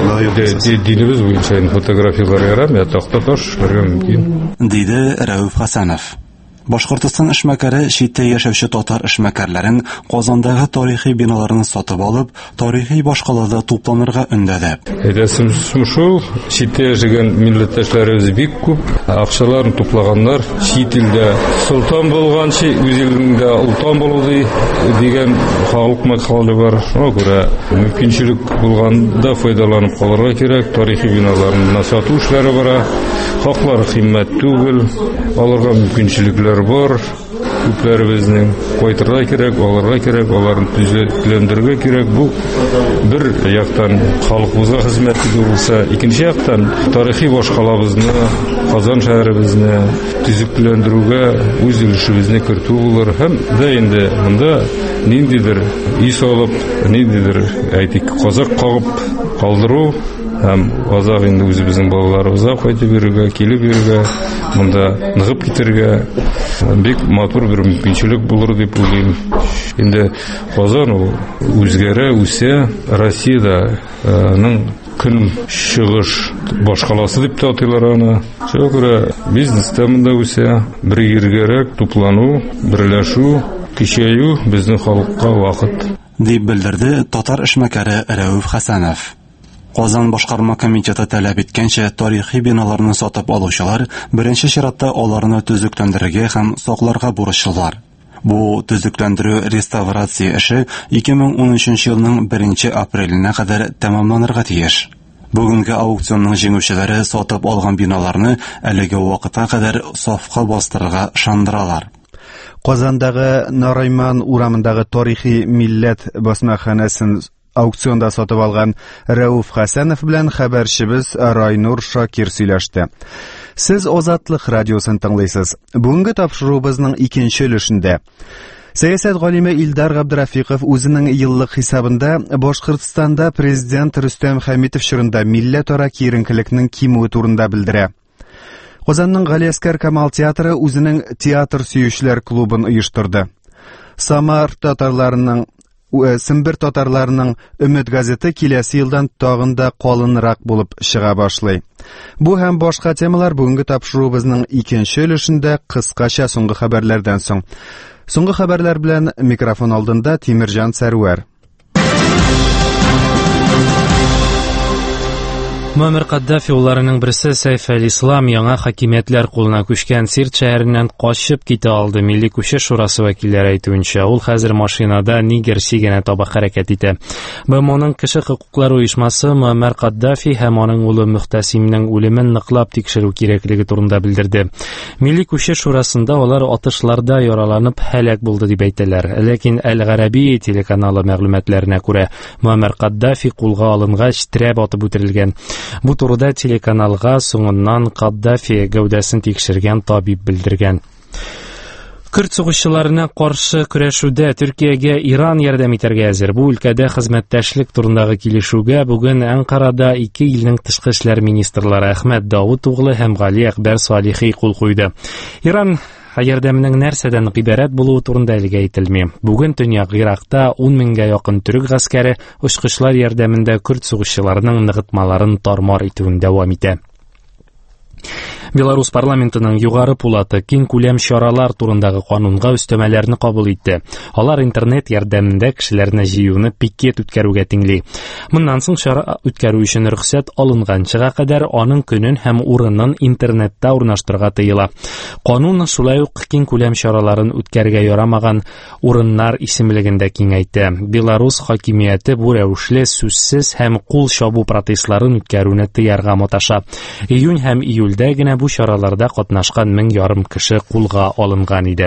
Динебез буенча фотографиялар ярамый, такта таш эшләргә мөмкин. Диде Рәүф Хәсәнов. Башкортстан эшмәкәре читтә яшәүче татар эшмәкәрләрен Казандагы тарихи биналарны сатып алып, тарихи башкалада тупланырга өндәде. Әйдәсем шул, читтә яшәгән милләттәшләребез бик күп, акчаларын туплаганнар, чит илдә солтан булганчы үз илендә ултан булды дигән халык мәкале бар. Шуңа күрә мөмкинчелек булганда файдаланып калырга кирәк, тарихи биналарны сату эшләре бара. Хаклар кыйммәт түгел, аларга мөмкинчелекләр бар. Күпләребезнең кайтырга кирәк, аларга кирәк, аларны төзәтүләндерергә кирәк. Бу бер яктан халкыбызга хезмәт итү булса, икенче яктан тарихи башкалабызны, Казан шәһәребезне төзекләндерүгә үз өлешебезне кертү булыр. Һәм дә инде монда ниндидер ис алып, ниндидер әйтик казак кагып калдыру һәм азак инде үзебезнең балаларыбызга кайтып бирергә, килеп бирергә, монда ныгып китергә бик матур бер мөмкинчелек булыр дип уйлыйм. Инде Казан ул үзгәрә, үсә, Россиядәнең көн чыгыш башкаласы дип татыйлар аны. Шуңа күрә бизнеста монда үсә, бер ергәрәк туплану, берләшү, кичәю безнең халыкка вакыт дип белдерде татар эшмәкәре Рәүф Хәсәнов. Казан башкарма комитеты таләп иткәнчә тарихи биналарны сатып алучылар беренче чиратта аларны төзекләндерергә һәм сакларга бурычлылар. Бу төзекләндерү реставрация эше ике мең ун өченче елның беренче апреленә кадәр тәмамланырга тиеш. Бүгенге аукционның җиңүчеләре сатып алган биналарны әлеге вакытка кадәр сафка бастырырга шандыралар. Казандагы Нарайман урамындагы тарихи милләт басмаханәсен аукционда сатып алган Рәүф Хәсәнов белән хәбәрчебез Райнур Шакир сөйләште. Сез Азатлык радиосын тыңлыйсыз. Бүгенге тапшыруыбызның икенче өлешендә сәясәт галиме Илдар Габдрафиков үзенең еллык хисабында Башкортстанда президент Рөстәм Хәмитов чорында милләтара киеренкелекнең кимүе турында белдерә. Казанның Галиәскәр Камал театры үзенең театр сөючеләр клубын оештырды. Самар татарларының Симбир татарларының Өмет газеты киләсе елдан тагын да калынрак булып чыга башлый. Бу һәм башка темалар бүгенге тапшыруыбызның икенче өлешендә кыскача соңгы хәбәрләрдән соң. Соңгы хәбәрләр белән микрофон алдында Тимирҗан Сәрвәр. Муаммар Каддафи улларының берсе Сайф әл-Ислам яңа хакимиятләр кулына күчкән Сирт шәһәреннән качып китә алды. Милли күчеш шурасы вәкилләре әйтүенчә, ул хәзер машинада Нигер сигенә таба хәрәкәт итә. БМОның кеше хокуклары оешмасы Муаммар Каддафи һәм аның улы Мөхтәсимнең үлемен ныклап тикшерү кирәклеге турында белдерде. Милли күчеш шурасында алар атышларда яраланып һәлак булды дип әйтәләр. Ләкин Әл-Гараби телеканалы мәгълүматларына күрә, Муаммар Каддафи кулга алынгач терәп атып үтерелгән. Бу турыда телеканалга соңыннан Каддафи гәүдәсен тикшергән табиб белдергән. Көрд сугышчыларына каршы көрәшүдә Төркиягә Иран ярдәм итәргә әзер. Бу өлкәдә хезмәттәшлек турындагы килешүгә бүген Анкарада ике илнең тышкы эшләр министрлары Әхмәт Давыт углы һәм Гали Әкбәр Салихи кул куйды. Иран ярдәменең нәрсәдән гыйбарәт булуы турында әлегә әйтелми. Бүген Төньяк Иракта ун меңгә якын төрек гаскәре очкычлар ярдәмендә көрд сугышчыларының ныгытмаларын тармар итүен дәвам итә. Беларус парламентының югары пулаты киң күләм чаралар турындагы канунга өстәмәләрне кабул итте. Алар интернет ярдәмендә кешеләрне җыюны пикет үткәрүгә тиңли. Моннан соң чара үткәрү өчен рөхсәт алынганчыга кадәр аның көнен һәм урынын интернетта урнаштырырга тыела. Канун шулай ук киң күләм чараларын үткәргә ярамаган урыннар исемлегендә киңәйтә. Беларус хакимияте бу рәвешле сүзсез һәм кул чабу протестларын үткәрүне тыярга маташа. Июнь һәм июльдә генә бу чараларда катнашкан мең ярым кеше кулга алынган иде.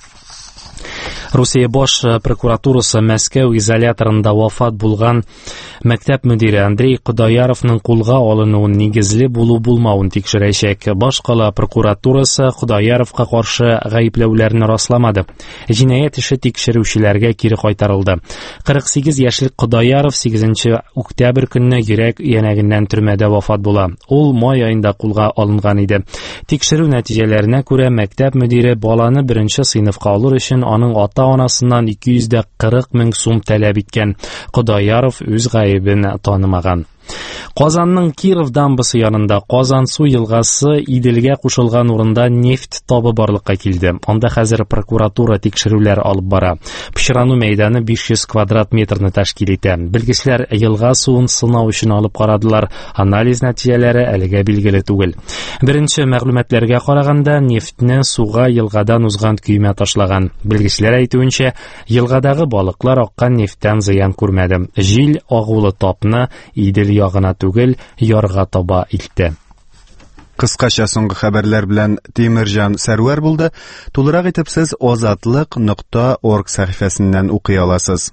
Русия баш прокуратурасы Мәскәү изоляторында вафат булган мәктәп мөдире Андрей Кудаяровның кулга алынуын нигезле булу булмавын тикшерәчәк. Баш кала прокуратурасы Кудаяровка каршы гаепләүләрне расламады. Җинаять эше тикшерүчеләргә кире кайтарылды. кырык сигез яшьлек Кудаяров сигезенче октябрь көнне йөрәк янәгеннән төрмәдә вафат була. Ул май аенда кулга алынган иде. Тикшерү нәтиҗәләренә күрә мәктәп мөдире баланы беренче сыйныфка алыр өчен аның ата-анасыннан ике йөз кырык мең сум таләп иткән. Кудаяров үз гаебен танымаган. Казанның Киров дамбасы янында Казан су елгасы Иделгә кушылган урында нефть табы барлыкка килде. Анда хәзер прокуратура тикшерүләр алып бара. Пычрану мәйданы биш йөз квадрат метрны тәшкил итә. Белгечләр елга суын сынау өчен алып карадылар. Анализ нәтиҗәләре әлегә билгеле түгел. Беренче мәгълүматларга караганда, нефтьне суга елгадан узган көймә ташлаган. Белгечләр әйтүенчә, елгадагы балыклар аккан нефттән зыян күрмәде. Җил агулы тапны Идел ягына түгел, ярга таба илтте. Кыскача соңгы хәбәрләр белән Тимирҗан Сәрвәр булды. Тулырак итеп сез азатлык нокта орг сәхифәсеннән укый аласыз.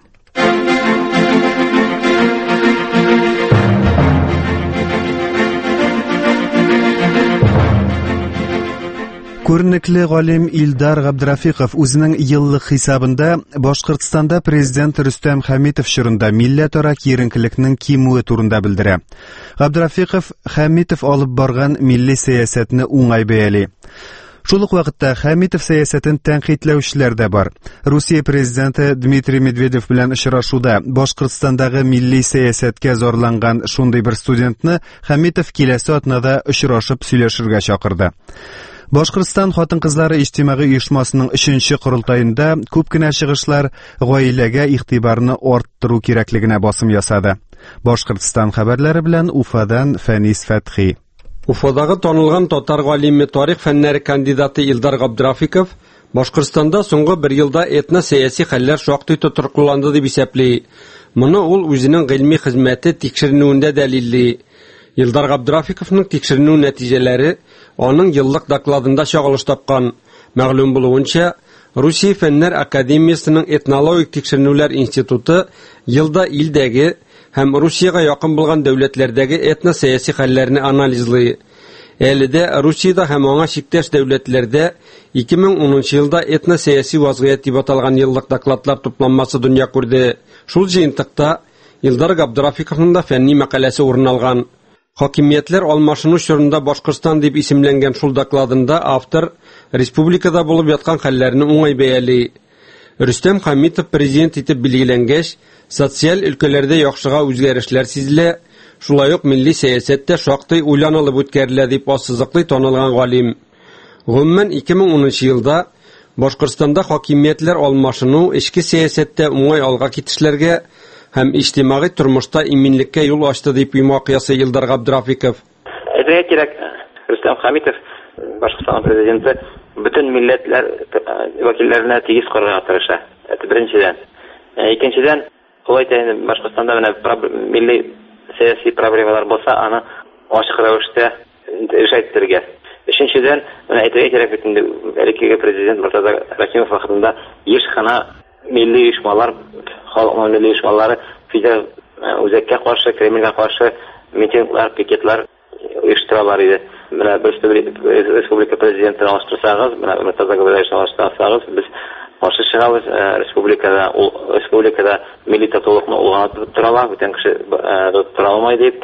Күренекле галим Илдар Габдрафиков үзенең еллык хисабында Башкортстанда президент Рөстәм Хәмитов чорында милләтара киеренкелекнең кимүе турында белдерә. Габдрафиков Хәмитов алып барган милли сәясәтне уңай бәяли. Шул ук вакытта Хәмитов сәясәтен тәнкыйтьләүчеләр дә бар. Русия президенты Дмитрий Медведев белән очрашуда Башкортстандагы милли сәясәткә зарланган шундый бер студентны Хәмитов киләсе атнада очрашып сөйләшергә чакырды. Башкортстан хатын-кызлары иҗтимагый оешмасының өченче курултаенда күп кенә чыгышлар гаиләгә игътибарны арттыру кирәклегенә басым ясады. Башкортстан хәбәрләре белән Уфадан Фәнис Фәтхи. Уфадагы танылган татар галиме тарих фәннәре кандидаты Илдар Габдрафиков Башкортстанда соңгы бер елда этно-сәяси хәлләр шактый тотрыкланды дип исәпли. Моны ул үзенең гыйльми хезмәте тикшеренүендә дәлилли. Илдар Габдрафиковның тикшеренү нәтиҗәләре аның еллык докладында чагылыш тапкан. Мәгълүм булуынча, Русия фәннәр академиясының этнологик тикшеренүләр институты елда илдәге һәм Русиягә якын булган дәүләтләрдәге этно-сәяси хәлләрне анализлый. Әледә Русиядә һәм аңа чиктәш дәүләтләрдә ике мең унынчы елда этно-сәяси вазгыять дип аталган еллык докладлар тупланмасы дөнья күрде. Шул җыентыкта Илдар Габдрафиковның да фәнни мәкаләсе урын алган. Хакимиятләр алмашыну чорында Башкортстан дип исемләнгән шул докладында автор республикада булып яткан хәлләрне уңай бәяли. Рөстәм Хәмитов президент итеп билгеләнгәч, социаль өлкәләрдә яхшыга үзгәрешләр сизелә, шулай ук милли сәясәттә шактый уйланылып үткәрелә дип ассызыклый танылган галим. Гомумән ике мең унынчы елда Башкортстанда хакимиятләр алмашыну эчке сәясәттә уңай алга китешләргә һәм иҗтимагый тормышта иминлеккә юл ачты дип йомак ясый Илдар Габдрафиков. Әйтергә кирәк, Рөстәм Хәмитов, Башкортстан президенты, бөтен милләтләр вәкилләренә тигез карарга тырыша. Это беренчедән. Икенчедән, ул әйтә, Башкортстанда менә милли сәяси проблемалар булса, аны ачык рәвештә решайтырга. Өченчедән, менә әйтергә кирәк, инде әлеге президент Муртаза Рахимов вакытында еш кына милли оешмалар, халык милли оешмалары федераль үзәккә каршы, Кремльгә каршы митинглар, пикетлар оештыралар иде. Менә республика президентын алыштырсагыз, менә Муртаза Габдрафиковны алыштырсагыз, без каршы чыгабыз. Республикада, ул республикада милли татулыкны улгатып торалар, бүтән кеше тора алмый дип,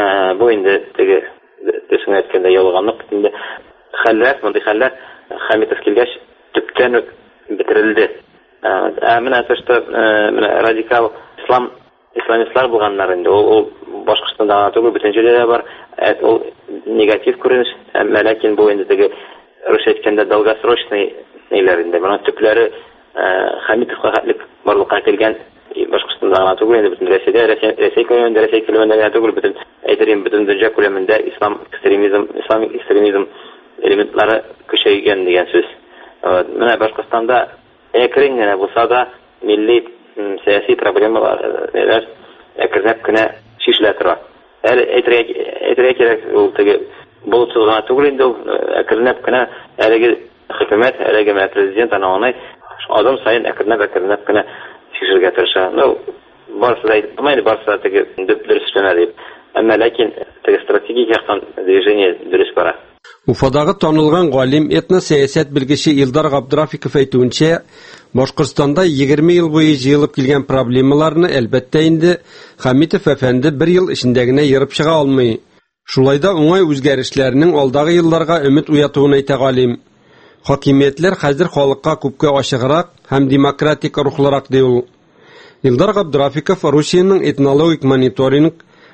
бу инде теге төсең әйткәндә ялганлык инде хәлләр, мондый хәлләр Хәмитов килгәч төптән бетерелде. Менә төштә менә радикал ислам исламистлар булганнар инде. Ул Башкортстанда түгел, бөтен җирдә бар. Ул негатив күренеш, ләкин бу инде теге русча әйткәндә долгосрочный нәйләрендә. Моның төпләре Хәмитовка хәтлек барлыкка килгән Башкортстанда түгел, инде бөтен Россиядә, Россия күләмендә, Россия күләмендә түгел, бөтен әйтерем бөтен дөнья күләмендә ислам экстремизм, исламик экстремизм элементлары көчәйгән дигән сүз. Менә Башкортстанда әкрен генә булса да милли сәяси проблемалар әкренләп кенә шишелә тора. Әле әйтергә кирәк, ул теге булып гына түгел инде, әкренләп кенә әлеге хөкүмәт, әлеге президент аны адам сайын әкренләп әкренләп кенә шишергә тырыша. Ну, барысы да әйтмәйди, барысы да теге дөрес эшләнә дип. Әмма ләкин теге стратегик яктан движение дөрес бара. Уфадагы танылган галим этно-сәясәт белгече Илдар Габдрафиков әйтүенчә, Башкортстанда егерме ел буе җыелып килгән проблемаларны әлбәттә инде Хәмитов әфәнде бер ел эчендә генә йырып чыга алмый. Шулай да уңай үзгәрешләрнең алдагы елларга өмет уятуын әйтә галим. Хакимиятләр хәзер халыкка күпкә ачыграк һәм демократик рухлырак ди ул. Илдар Габдрафиков Русиянең этнологик мониторинг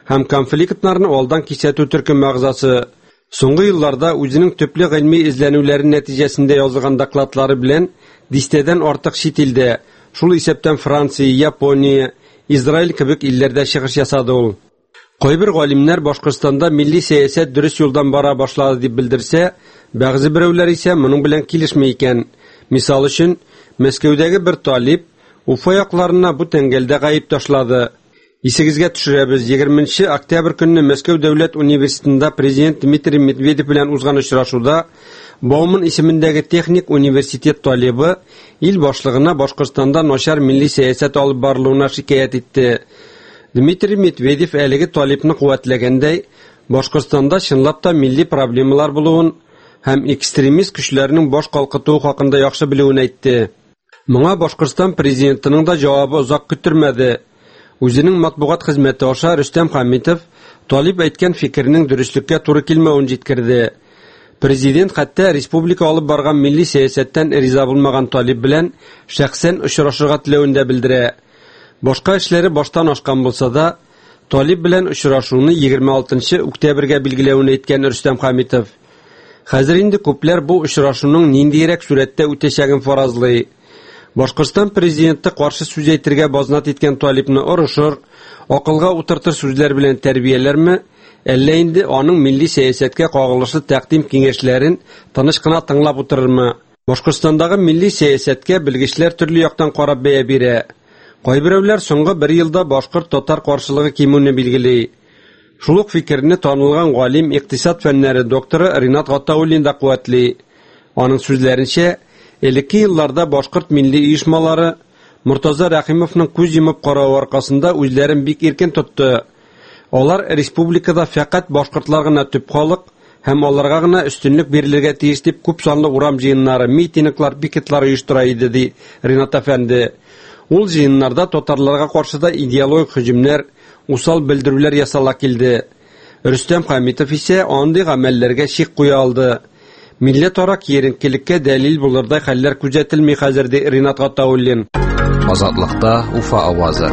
һәм конфликтларны алдан кисәтү төркем мәгъзасы. Соңгы елларда үзенең төпле гыйльми эзләнүләре нәтиҗәсендә язылган докладлары белән дистәдән артык чит илдә, шул исәптән Франция, Япония, Израиль кебек илләрдә чыгыш ясады ул. Кайбер галимнәр Башкортстанда милли сәясәт дөрес юлдан бара башлады дип белдерсә, бәгъзе берәүләр исә моның белән килешми икән. Мисал өчен, Мәскәүдәге бер талиб Уфа якларына бу тәңгәлдә гаип ташлады. Исегезгә төшерәбез, егерменче октябрь көнне Мәскәү дәүләт университетында президент Дмитрий Медведев белән узган очрашуда Бауман исемендәге техник университет талибы ил башлыгына Башкортстанда начар милли сәясәт алып барылуына шикаят итте. Дмитрий Медведев әлеге талибны куәтләгәндәй, Башкортстанда чынлап та милли проблемалар булуын һәм экстремист көчләрнең баш калкытуы хакында яхшы белүен әйтте. Моңа Башкортстан президентының да җавабы озак көттермәде. Үзенең матбугат хезмәте аша Рөстәм Хәмитов талиб әйткән фикернең дөреслеккә туры килмәвен җиткерде. Президент хәтта республика алып барган милли сәясәттән риза булмаган талиб белән шәхсән очрашырга теләвен дә белдерә. Башка эшләре баштан ашкан булса да, талиб белән очрашуны егерме алтынчы октябрьгә билгеләвен әйткән Рөстәм Хәмитов. Хәзер инде күпләр бу очрашуның ниндирәк сурәттә үтәчәген фаразлый. Башкортстан президенты каршы сүз әйтергә базнат иткән талибны орышыр, акылга утыртыр сүзләр белән тәрбияләрме, әллә инде аның милли сәясәткә кагылышлы тәкъдим киңәшләрен тыныч кына тыңлап утырырмы? Башкортстандагы милли сәясәткә белгечләр төрле яктан карап бәя бирә. Кайберәүләр соңгы бер елда башкорт-татар каршылыгы кимүне билгели. Шул ук фикерне танылган галим, икътисад фәннәре докторы Ринат Гатауллин да куәтли. Аның сүзләренчә, элекке елларда башкорт милли оешмалары Муртаза Рәхимовның күз йомып каравы аркасында үзләрен бик иркен тотты. Алар республикада фәкать башкортлар гына төп халык һәм аларга гына өстенлек бирелергә тиеш дип күп санлы урам җыеннары, митинглар, пикетлар оештыра иде, ди Ринат әфәнде. Ул җыеннарда татарларга каршы да идеологик һөҗүмнәр, усал белдерүләр ясала килде. Рөстәм Хәмитов исә андый гамәлләргә чик куя алды. Милләтара киеренкелеккә дәлил булырдай хәлләр күзәтелми хәзер, ди Ринат Гатауллин. Азатлыкта Уфа авазы.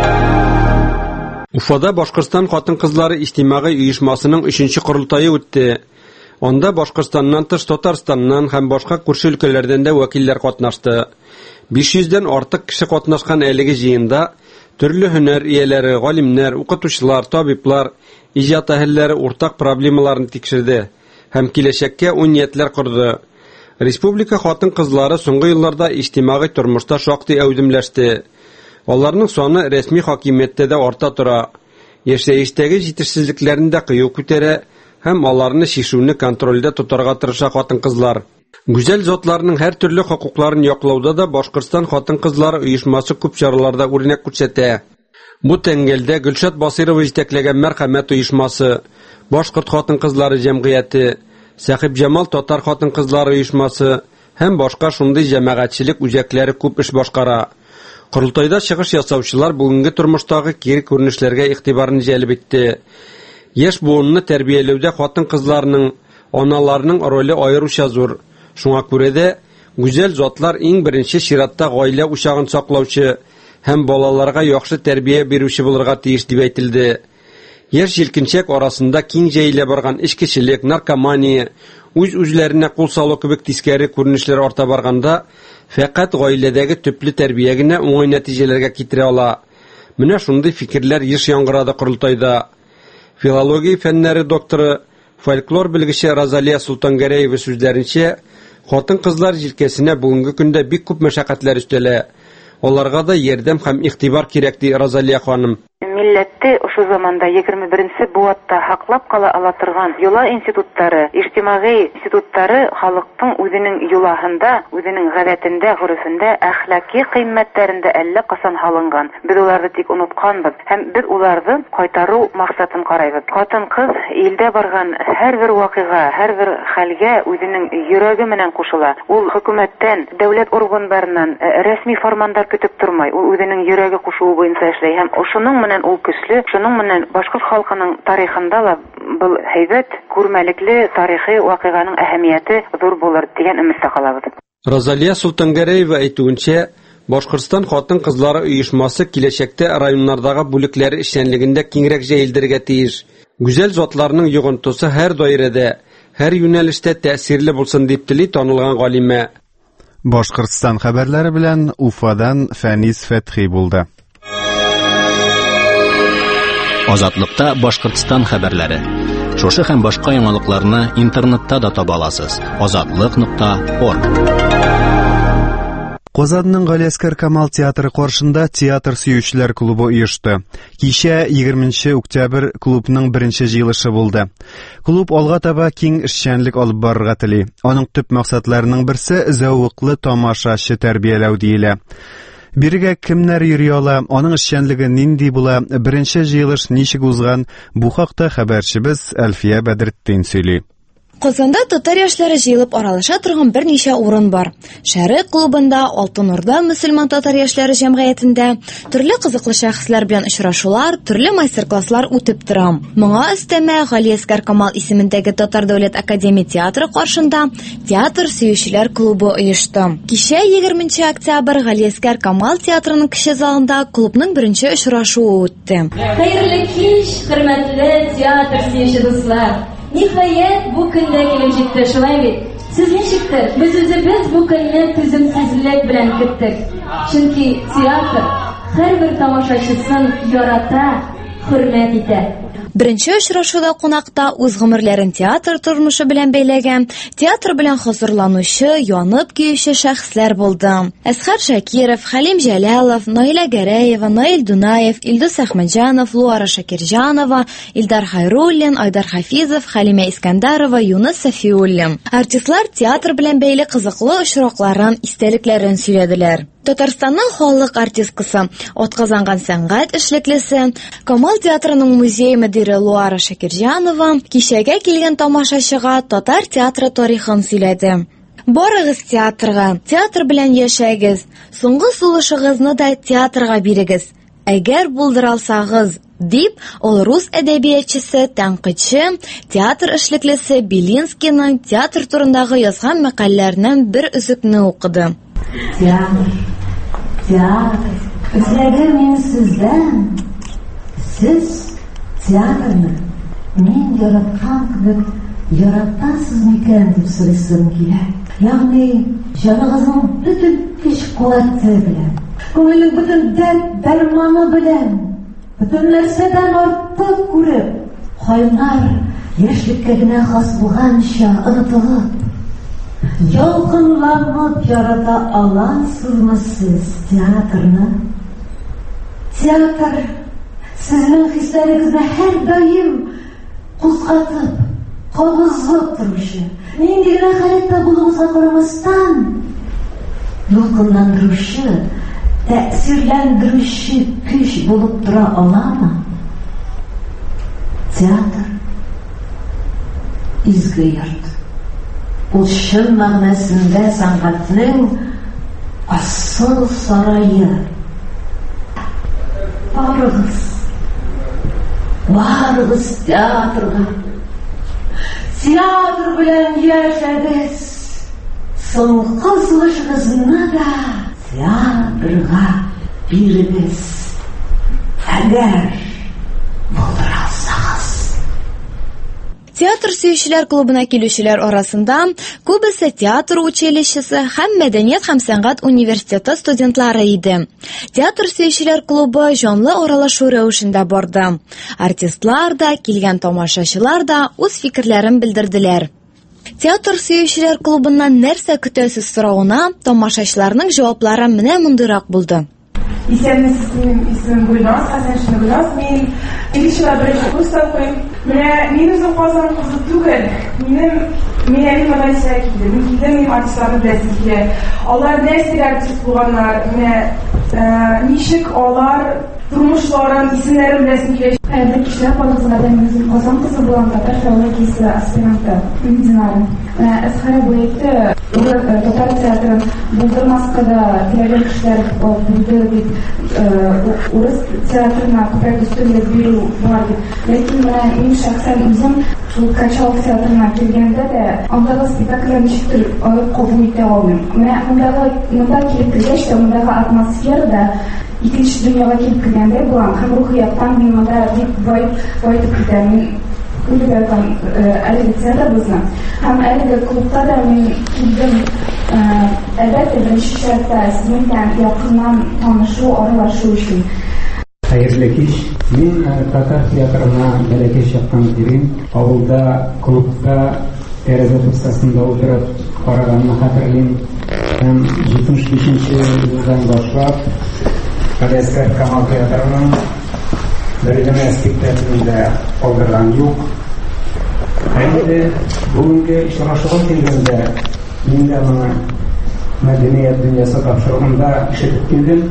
Уфада Башкортстан хатын-кызлары иҗтимагый оешмасының өченче курултайы үтте. Анда Башкортстаннан тыш Татарстаннан һәм башка күрше өлкәләрдән дә вәкилләр катнашты. биш йөздән артык кеше катнашкан әлеге җыенда төрле һөнәр ияләре, галимнәр, укытучылар, табиблар, иҗат әһелләре уртак проблемаларны тикшерде һәм киләчәккә униятьләр корды. Республика хатын-кызлары соңгы елларда иҗтимагый тормышта шактый әүдемләште. Аларның саны рәсми хакимияттә дә арта тора. Яшәештәге җитешсезлекләрне дә кыю күтәрә һәм аларны шишүне контрольдә тотарга тырыша хатын-кызлар. Гүзәл затларның һәр төрле хокукларын яклауда да Башкортстан хатын-кызлары оешмасы күп чараларда үрнәк күрсәтә. Бу тәңгәлдә Гөлшат Басирова җитәкләгән Мәрхәмәт оешмасы, Башкорт хатын-кызлары җәмгыяте, Сәхип Җамал татар хатын-кызлары оешмасы һәм башка шундый җәмәгатьчелек үзәкләре күп эш башкара. Курултайда чыгыш ясаучылар бүгенге тормыштагы кире күренешләргә игътибарын җәлеп итте. Яшь буынны тәрбияләүдә хатын-кызларның, аналарның роле аеруча зур. Шуңа күрә дә гүзәл затлар иң беренче чиратта гаилә учагын саклаучы һәм балаларга яхшы тәрбия бирүче булырга тиеш дип әйтелде. Яшь җилкенчәк арасында киң җәелә барган эчкечелек, наркомания, үз-үзләренә кул салу кебек тискәре күренешләр арта барганда, фәкать гаиләдәге төпле тәрбия генә уңай нәтиҗәләргә китерә ала. Менә шундый фикерләр еш яңгырады Курултайда. Филология фәннәре докторы, фольклор белгече Розалия Султангәрәева сүзләренчә, хатын-кызлар җилкәсенә бүгенге көндә бик күп мәшәкатьләр өстәлә. Аларга да ярдәм һәм игътибар кирәк, ди Розалия ханым. Милләтте ошо заманда егерме беренче буатта хаклап кала ала торган юла институттары, иҗтимагый институттары халыктың үзенең юлаһында, үзенең гадәтендә, гөрефендә, әхлаки кыйммәтләрендә әллә касан халынган. Без уларны тик унытканбыз һәм без уларны кайтару максатын карыйбыз. Хатын-кыз илдә барган һәрбер вакыйга, һәрбер хәлгә үзенең йөрәге менән кушыла. Ул хөкүмәттән, дәүләт органнарыннан рәсми фармандар көтеп тормый. Ул үзенең йөрәге кушуы буенча эшләй һәм ошының менән ул көчле, шуның менән башкорт халкының тарихында да бу һәйбәт, күрмәлекле тарихи вакыйганың әһәмияте зур булыр дигән өметтә калабыз. Розалия Султангәрәева әйтүенчә, Башкортстан хатын-кызлары оешмасы киләчәктә районнардагы бүлекләре эшчәнлегендә киңрәк җәелдерергә тиеш. Гүзәл затларның йогынтысы һәр даирәдә, һәр юнәлештә тәэсирле булсын дип тели танылган галимә. Башкортстан хәбәрләре белән Уфадан Фәнис Фәтхи булды. Азатлыкта Башкортстан хәбәрләре. Шушы һәм башка яңалыкларны интернетта да таба аласыз. азатлык нокта орг. Казанның Галиәскәр Камал театры каршында театр сөючеләр клубы оешты. Кичә егерменче октябрь клубның беренче җыелышы булды. Клуб алга таба киң эшчәнлек алып барырга тели. Аның төп максатларының берсе зәвыклы тамашачы тәрбияләү диелә. Бирегә кемнәр йөри ала, аның эшчәнлеге нинди була, беренче җыелыш ничек узган, бу хакта хәбәрчебез Әлфия Бәдретдин сөйли. Казанда татар яшьләре җыелып аралаша торган берничә урын бар. Шәрык клубында, Алтын Урда мөселман татар яшьләре җәмгыятендә төрле кызыклы шәхесләр белән очрашулар, төрле мастер-класслар үтеп тора. Моңа өстәмә Галиәскәр Камал исемендәге Татар дәүләт академия театры каршында театр сөючеләр клубы оешты. Кичә егерменче октябрь Галиәскәр Камал театрының кече залында клубның беренче очрашуы үтте. Хәерле кич, хөрмәтле театр сөюче дуслар. Ниһаять бу көндә килеп җитте, шулай бит. Сез ничектер? Без үзебез бу көнне түземсезлек белән көттек. Чөнки театр һәрбер тамашачысын ярата, хөрмәт итә. Беренче очрашуда кунакта үз гомерләрен театр тормышы белән бәйләгән, театр белән хозурланучы, янып көюче шәхесләр булды. Әсхәр Шакиров, Хәлим Җәлалов, Наилә Гәрәева, Наил Дунаев, Илдус Әхмәтҗанов, Луара Шакирҗанова, Илдар Хайруллин, Айдар Хафизов, Хәлимә Искәндәрова, Юнус Сафиуллин. Артистлар театр белән бәйле кызыклы очракларын, истәлекләрен сөйләделәр. Татарстанның халык артисткасы, атказанган сәнгать эшлеклесе, Камал театрының музей мөдире Луара Шакирҗанова кичәгә килгән тамашачыга татар театры тарихын сөйләде. Барыгыз театрга, театр белән яшәгез, соңгы сулышыгызны да театрга бирегез. Әгәр булдыра алсагыз, дип, ул рус әдәбиятчысы, тәнкыйтьче, театр эшлеклесе Белинскийның театр турындагы язган мәкаләләреннән бер үзекне укыды. Театр, театр, эзләгән мин сездән, сез театрны мин яраткан кебек яратасыз микән дип сорыйсым килә. Ягъни, җаныгызның бөтен көч-куәте белән, күңелнең бөтен дәрт-дәрманы белән, бөтен нәрсәдән артык күреп, кайнар яшьлеккә генә хас булганча онытылып, ялкынланып ярата аласызмы сез театрны? Театр сезнең хисләрегезне һәр даим кузгатып, кабызып торучы, нинди генә халәттә булуыгызга карамастан, ялкынландыручы, тәэсирләндерүче көч булып тора аламы? Театр изге йорт. Ул шын мәгънәсендә сәнгатьнең асыл сарае. Барыгыз, барыгыз театрга. Театр белән яшәгез. Соңгы сулышыгызны да театрга бирегез. Әгәр булдыра алсагыз. Театр сөючеләр клубына килүчеләр арасында күбесе театр училищесы һәм мәдәният һәм сәнгать университеты студентлары иде. Театр сөючеләр клубы җанлы аралашу рәвешендә барды. Артистлар да, килгән тамашачылар да үз фикерләрен белдерделәр. Театр сөючеләр клубыннан нәрсә көтәсез соравына тамашачыларның җаваплары менә мондыйрак булды. Исәнмесез, минем исемем Гөлназ, Хәсән Гөлназ. Мин Илешева беренче курста укыйм. Менә мин үзем Казан кызы түгел. Минем мин әни Маlaysia килде. Мин килдем, мин артистларны беләсем килә. Алар нәрсәгә артист булганнар, менә ничек алар Тормышларын, исемнәрен беләсем килә. Хәерле кичләр, барлыгына безнең Казан кызы булган татар филологиясе аспиранты Динара. Әсхара Буйты татар театрын булдырмаска да теләгән кешеләр булды дип, урыс театрына күпрәк өстенлек бирү бар дип. Ләкин мин шәхсән үзем шул Качалов театрына килгәндә дә андагы спектакльләрне ничектер кабул итә алмыйм. Менә мондагы монда килеп кергәч тә мондагы атмосферада икенче дөньяга килеп кергәндәй булам. Һәм рухияттан мин монда бик бай байтып китәм. Үлбәкән әлеге театрыбызны. Һәм әлеге клубта да мин килдем. Әлбәттә беренче шартта сезнең белән якыннан танышу, аралашу өчен. Хәерле кич. Мин татар театрына бәләкәй чыккан дирим. Авылда, клубта, тәрәзә тупсасында утырып караганны хәтерлим. Һәм җитмеш бишенче елдан башлап Кадәскәр Камал театрының бер генә спектаклендә калдырган юк. Әйдә, бүгенге очрашуга килгәндә мин дә моны мәдәният дөньясы тапшырганда ишетеп килдем.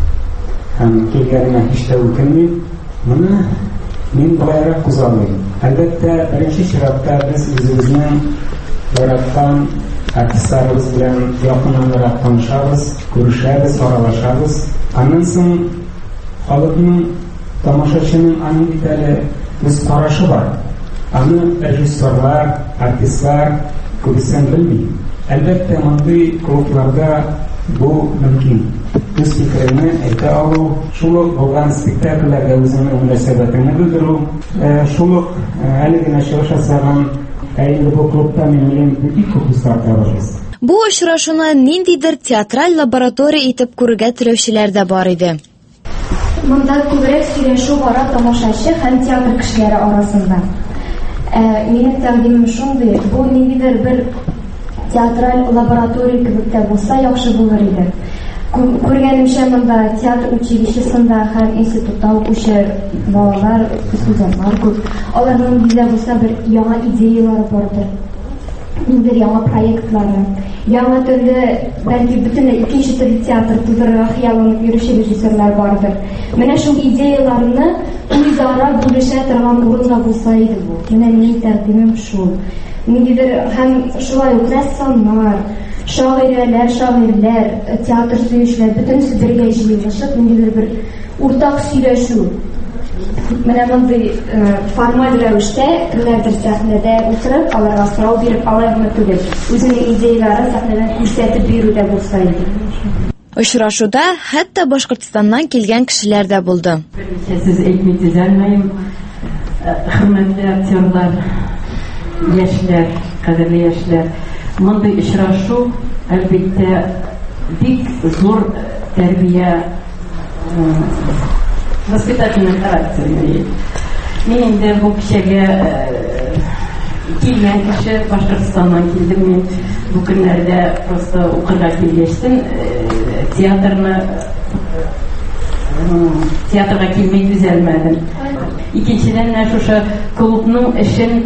Һәм килгәнемә һич тә үкенмим. Моны мин болайрак күзаллыйм. Әлбәттә, беренче чиратта без үзебезнең яраткан артистларыбыз белән якыннанрак танышабыз, күрешәбез, аралашабыз. Аннан соң халыкның, тамашачының аның бит әле үз карашы бар. Аны режиссерлар, артистлар күбесен белми. Әлбәттә, мондый клубларда бу мөмкин. Үз фикереңне әйтә алу, шул ук булган спектакльләргә үзеңнең мөнәсәбәтеңне белдерү, шул ук әле генә чыгыш ясаган әйе бу клубта минем бик күп уставлар бар. Бу очрашуны ниндидер театраль лаборатория итеп күрергә теләүчеләр дә бар иде. Монда күбрәк сөйләшү бара тамашачы һәм театр кешеләре арасында. Минем тәкъдимем шундый, бу ниндидер бер театраль лаборатория кебек тә булса яхшы булыр иде. Күргәнемчә, монда театр училищесында һәм институтта укучы балалар, студентлар күп. Аларның билдә булса бер яңа идеялары бардыр. Ниндидер яңа проектлары, яңа төрле, бәлки бөтенләй икенче төрле театр тудырырга хыялланып йөрүче режиссерлар бардыр. Менә шул идеяларны үзара бүлешә торган урынга булса иде бу. Менә минем тәкъдимем шул. Ниндидер һәм шулай ук рәссамнар, шагыйрәләр, шагыйрьләр, театр сөючеләр бөтенесе бергә җыелышып, ниндидер бер уртак сөйләшү. Менә мондый формаль рәвештә кемнәрдер сәхнәдә утырып, аларга сорау биреп, аларны түгел, үзенең идеяларын сәхнәдән күрсәтеп бирүдә булса иде. Очрашуда хәтта Башкортстаннан килгән кешеләр дә булды. Сез әйтми төзәлмәйм. Хөрмәтле актерлар, яшьләр, кадерле яшьләр, мондый очрашу әлбәттә бик зур тәрбия воспитательный характер имеет. Мин инде бу кичәгә килгән кеше Башкортстаннан килдем. Мин бу көннәрдә просто укырга килгәчтен театрны театрга килмәй түзәлмәдем. Икенчедән, шушы клубның эшен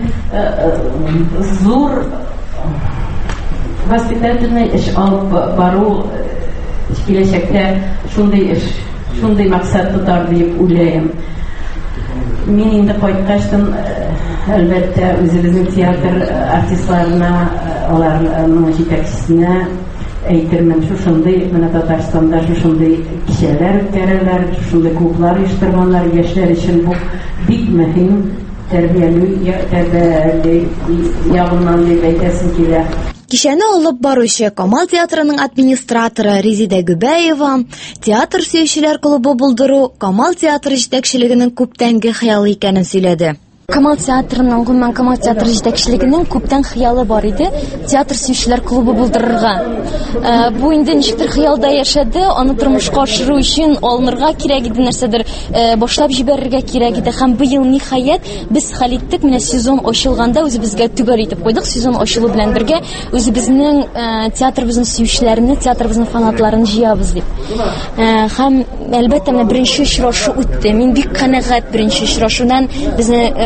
зур воспитательный эш алып бару киләчәктә шундый эш, шундый максат тотар дип уйлыйм. Мин инде кайткачтан, әлбәттә, үзебезнең театр артистларына, аларның җитәкчесенә әйтермен, шушындый, менә Татарстанда шушындый кичәләр үткәрәләр, шушындый клублар оештырганнар, яшьләр өчен бу бик мөһим тәрбияле ягыннан дип әйтәсем килә. Кичәне алып баручы Камал театрының администраторы Резида Гүбәева театр сөючеләр клубы булдыру Камал театры җитәкчелегенең күптәнге хыялы икәнен сөйләде. Камал театрының, гомумән Камал театры җитәкчелегенең күптән хыялы бар иде театр сөючеләр клубы булдырырга. Бу инде ничектер хыялда яшәде, аны тормышка ашыру өчен алынырга кирәк иде, нәрсәдер башлап җибәрергә кирәк иде. Һәм быел ниһаять без хәл иттек, менә сезон ачылганда үзебезгә түгел итеп куйдык. Сезон ачылу белән бергә үзебезнең театрыбызның сөючеләрен, театрыбызның фанатларын җыябыз дип. Һәм әлбәттә менә беренче очрашу үтте. Мин бик канәгать беренче очрашудан. Безне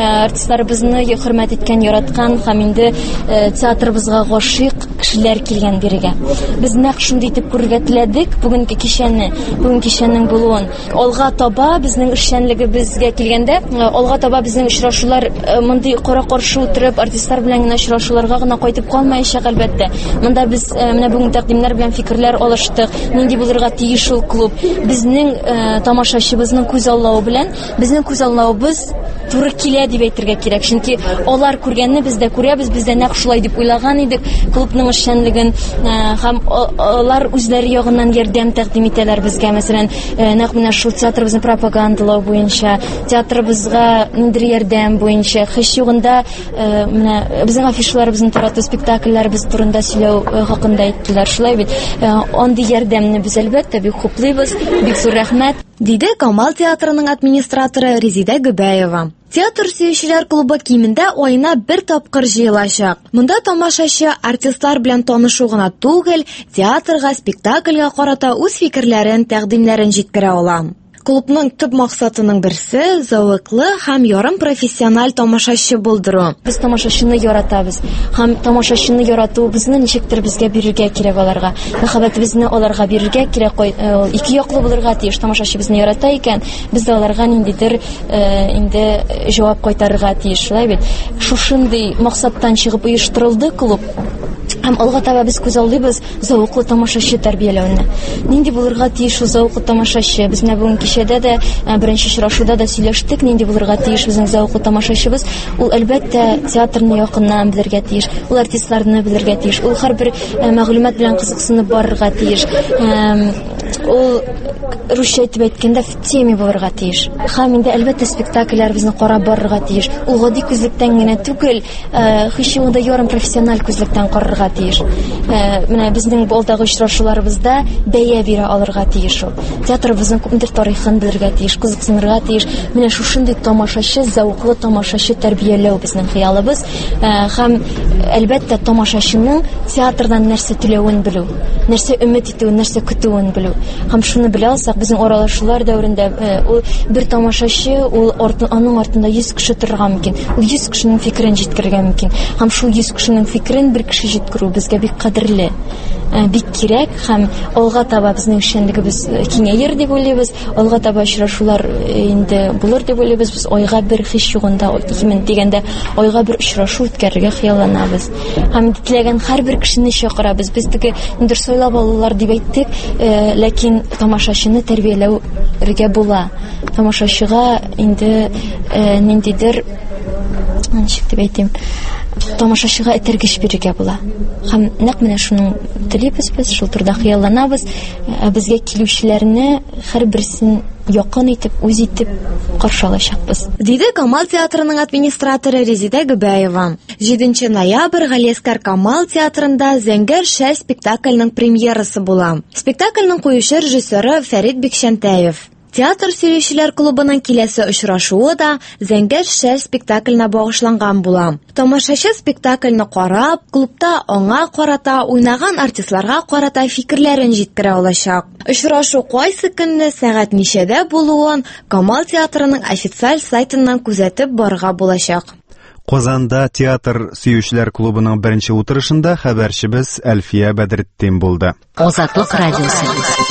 артистларыбызны хөрмәт иткән, яраткан һәм инде театрыбызга гашыйк кешеләр килгән бирегә. Без нәкъ шундый итеп күрергә теләдек бүгенге кичәне, бүген кичәнең булуын. Алга таба безнең эшчәнлегебезгә килгәндә, алга таба безнең очрашулар мондый кара-каршы утырып артистлар белән генә очрашуларга гына кайтып калмаячак әлбәттә. Монда без менә бүген тәкъдимнәр белән фикерләр алыштык. Нинди булырга тиеш ул клуб? Безнең тамашачыбызның күз аллавы белән безнең күз аллавыбыз туры килә дип әйтергә кирәк. Чөнки алар күргәнне без дә күрәбез, без дә нәкъ шулай дип уйлаган идек. Клубның эшчәнлеген һәм алар үзләре ягыннан ярдәм тәкъдим итәләр безгә. Мәсәлән, нәкъ менә шул театрыбызны пропагандалау буенча, театрыбызга ниндер ярдәм буенча, һич югында менә безнең афишаларыбызны тарату, спектакльләребез турында сөйләү хакында әйттеләр. Шулай бит, андый ярдәмне без әлбәттә бик хуплыйбыз. Бик зур рәхмәт, диде Камал театрының администраторы Резидә Гөбәева. Театр сөючеләр клубы кимендә айына бер тапкыр җыелачак. Монда тамашачы артистлар белән танышу гына түгел, театрга, спектакльгә карата үз фикерләрен, тәкъдимнәрен җиткерә ала. Клубның төп максатының берсе зәвыклы һәм ярым профессиональ тамашачы булдыру. Без тамашачыны яратабыз. Һәм тамашачыны ярату безне ничектер безгә бирергә кирәк аларга. Мәхәббәтебезне аларга бирергә кирәк. Ике яклы булырга тиеш. Тамашачы безне ярата икән, без дә аларга ниндидер инде җавап кайтарырга тиеш. Шулай бит. Шушындый максаттан чыгып оештырылды клуб. Һәм алга таба без күз алдыбыз зәвыклы тамашачы тәрбияләүне. Нинди булырга тиеш ул зәвыклы тамашачы? Без менә бүген кичәдә дә, беренче очрашуда да сөйләштек, нинди булырга тиеш безнең зәвыклы тамашачыбыз. Ул әлбәттә театрны якыннан белергә тиеш, ул артистларны белергә тиеш, ул һәрбер мәгълүмат белән кызыксынып барырга тиеш. Ул русча әйтеп әйткәндә в теме булырга тиеш. Һәм инде әлбәттә спектакльләребезне карап барырга тиеш. Ул гади күзлектән генә түгел, һич югында ярым профессиональ күзлектән карарга тиеш. Менә безнең алдагы очрашуларыбызда бәя бирә алырга тиеш ул. Театрыбызның күпмедер тарихын белергә тиеш, кызыксынырга тиеш. Менә шушындый тамашачы, зәвыклы тамашачы тәрбияләү безнең хыялыбыз. Һәм әлбәттә тамашачының театрдан нәрсә теләвен белү, нәрсә өмет итүен, нәрсә көтүен белү. Һәм шуны белә алсак, безнең аралашулар дәврендә ул бер тамашачы, ул аның артында йөз кеше торырга мөмкин. Ул йөз кешенең фикерен җиткерергә мөмкин. Һәм шул йөз кешенең фикерен бер кеше җиткерү безгә бик кадерле, бик кирәк. Һәм алга таба безнең эшчәнлегебез киңәер дип уйлыйбыз. Алга таба очрашулар инде булыр дип уйлыйбыз. Без айга бер һич югында ике мең дигәндә айга бер очрашу үткәрергә хыялланабыз. Һәм теләгән һәрбер кешене чакырабыз. Без теге индер сайлап алулар дип әйттек, ләкин тамашачыны тәрбияләүгә була. Тамашачыга инде ниндидер, ничек дип әйтим, тамашачыга этәргеч бирергә була. Һәм нәкъ менә шуның телибез без, шул турыда хыялланабыз. Безгә килүчеләрне һәрберсен якын итеп, үз итеп каршы алачакбыз, диде Камал театрының администраторы Резидә Гөбәева. җиденче ноябрь Галиәскәр Камал театрында Зәңгәр шәл спектакльнең премьерасы була. Спектакльнең куючы режиссеры Фәрит Бикшәнтәев. Театр сөючеләр клубының киләсе очрашуы да Зәңгәр шәл спектакленә багышланган була. Тамашачы спектакльне карап, клубта аңа карата, уйнаган артистларга карата фикерләрен җиткерә алачак. Очрашу кайсы көнне, сәгать ничәдә булуын Камал театрының официаль сайтыннан күзәтеп барырга булачак. Казанда театр сөючеләр клубының беренче утырышында хәбәрчебез Әлфия Бәдретдин булды. Азатлык радиосы.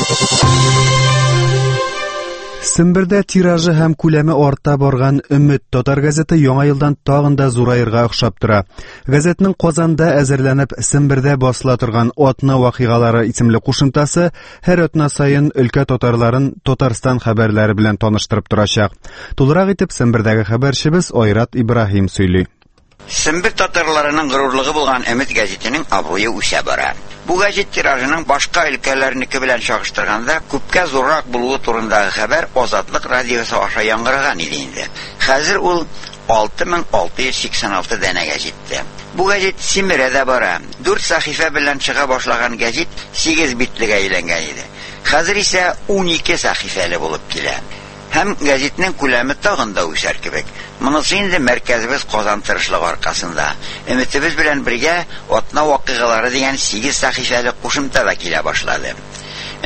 Сембердә тиражы һәм күләме арта барган Өмет татар газеты яңа елдан тагын да зурайырга охшап тора. Газетның Казанда әзерләнеп Сембердә басыла торган атна вакыйгалары исемле кушымтасы һәр атна саен өлкә татарларын Татарстан хәбәрләре белән таныштырып торачак. Тулырак итеп Сембердәге хәбәрчебез Айрат Ибраһим сөйли. Сембер татарларының горурлыгы булган Өмет газетының абруе үсә бара. Бу газет тиражының башка өлкәләрнеке белән чагыштырганда күпкә зуррак булуы турындагы хәбәр Азатлык радиосы аша яңгыраган иде инде. Хәзер ул алты мең алты йөз сиксән алты дәнәгә җитте. Бу газет Сембердә бара. дүрт сәхифә белән чыга башлаган газет сигез битлегә әйләнгән иде. Хәзер исә унике сәхифәле булып килә. Һәм газетның күләме тагын да үсәр кебек. Монысы инде мәркәзебез Казан тырышлыгы аркасында. Өметебез белән бергә атна вакыйгалары дигән сигез сәхифәле кушымта да килә башлады.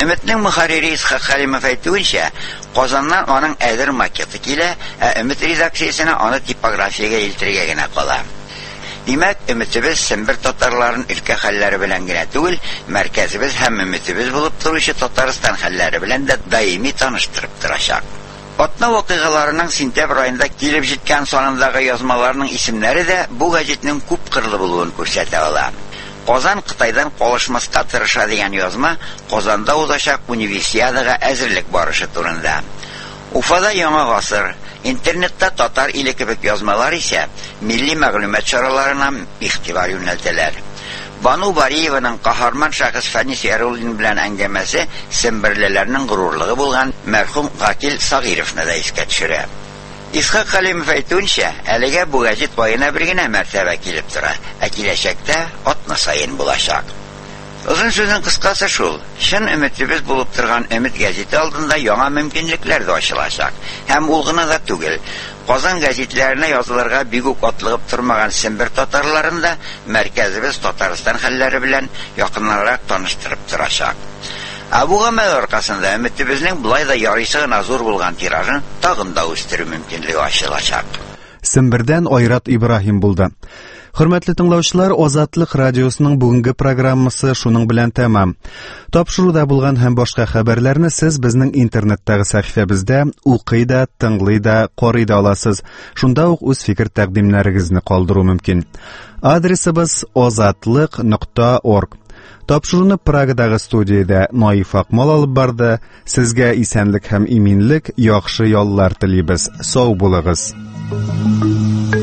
Өмитнең мөхәррире Исхак Хәлимов әйтүенчә, Казаннан аның әзер макеты килә, ә Өмит редакциясенә аны типографиягә илтергә генә кала. Димәк, Өмитебез Сембер татарларын өлкә хәлләре белән генә түгел, мәркәзебез һәм Өмитебез булып торучы Татарстан хәлләре белән дә даими таныштырып торачак. Атна вакыйгаларының сентябрь айында килеп җиткән санындагы язмаларның исемнәре дә бу гәҗитнең күп кырлы булуын күрсәтә ала. Казан Кытайдан калышмаска тырыша дигән язма Казанда узачак универсиадага әзерлек барышы турында. Уфада яңа гасыр, интернетта татар иле кебек язмалар исә милли мәгълүмат чараларына игътибар юнәлтәләр. Бану Бариеваның каһарман шәхес Фәнис Яруллин белән әңгәмәсе Семберлеләрнең горурлыгы булган мәрхүм Гакил Сагировны да искә төшерә. Исхак Хәлимов әйтүенчә, әлегә бу гәҗит байына бер генә мәртәбә килеп тора, ә киләчәктә атна саен булачак. Озын сүзнең кыскасы шул. Чын Өмитебез булып торган Өмит гәҗите алдында яңа мөмкинлекләр дә ачылачак. Һәм ул гына да түгел. Казан гәҗитләренә язылырга бик үк атлыгып тормаган Сембер татарларында мәркәзебез Татарстан хәлләре белән якыннарак таныштырып торачак. Ә бу гамәл аркасында Өмитебезнең булай да ярыйсы гына зур булган тиражын тагын да үстерү мөмкинлеге ачылачак. Сембердән Айрат Ибраһим булды. Хөрмәтле тыңлаучылар, Азатлык радиосының бүгенге программасы шуның белән тәмам. Тапшыруда булган һәм башка хәбәрләрне сез безнең интернеттагы сәхифәбездә укый да, тыңлый да, карый да аласыз. Шунда ук үз фикер тәкъдимнәрегезне калдыру мөмкин. Адресыбыз озатлык нокта орг. Тапшыруны Прагадагы студиядә Наиф Акмал алып барды. Сезгә исәнлек һәм иминлек, яхшы яллар телибез. Сау булыгыз.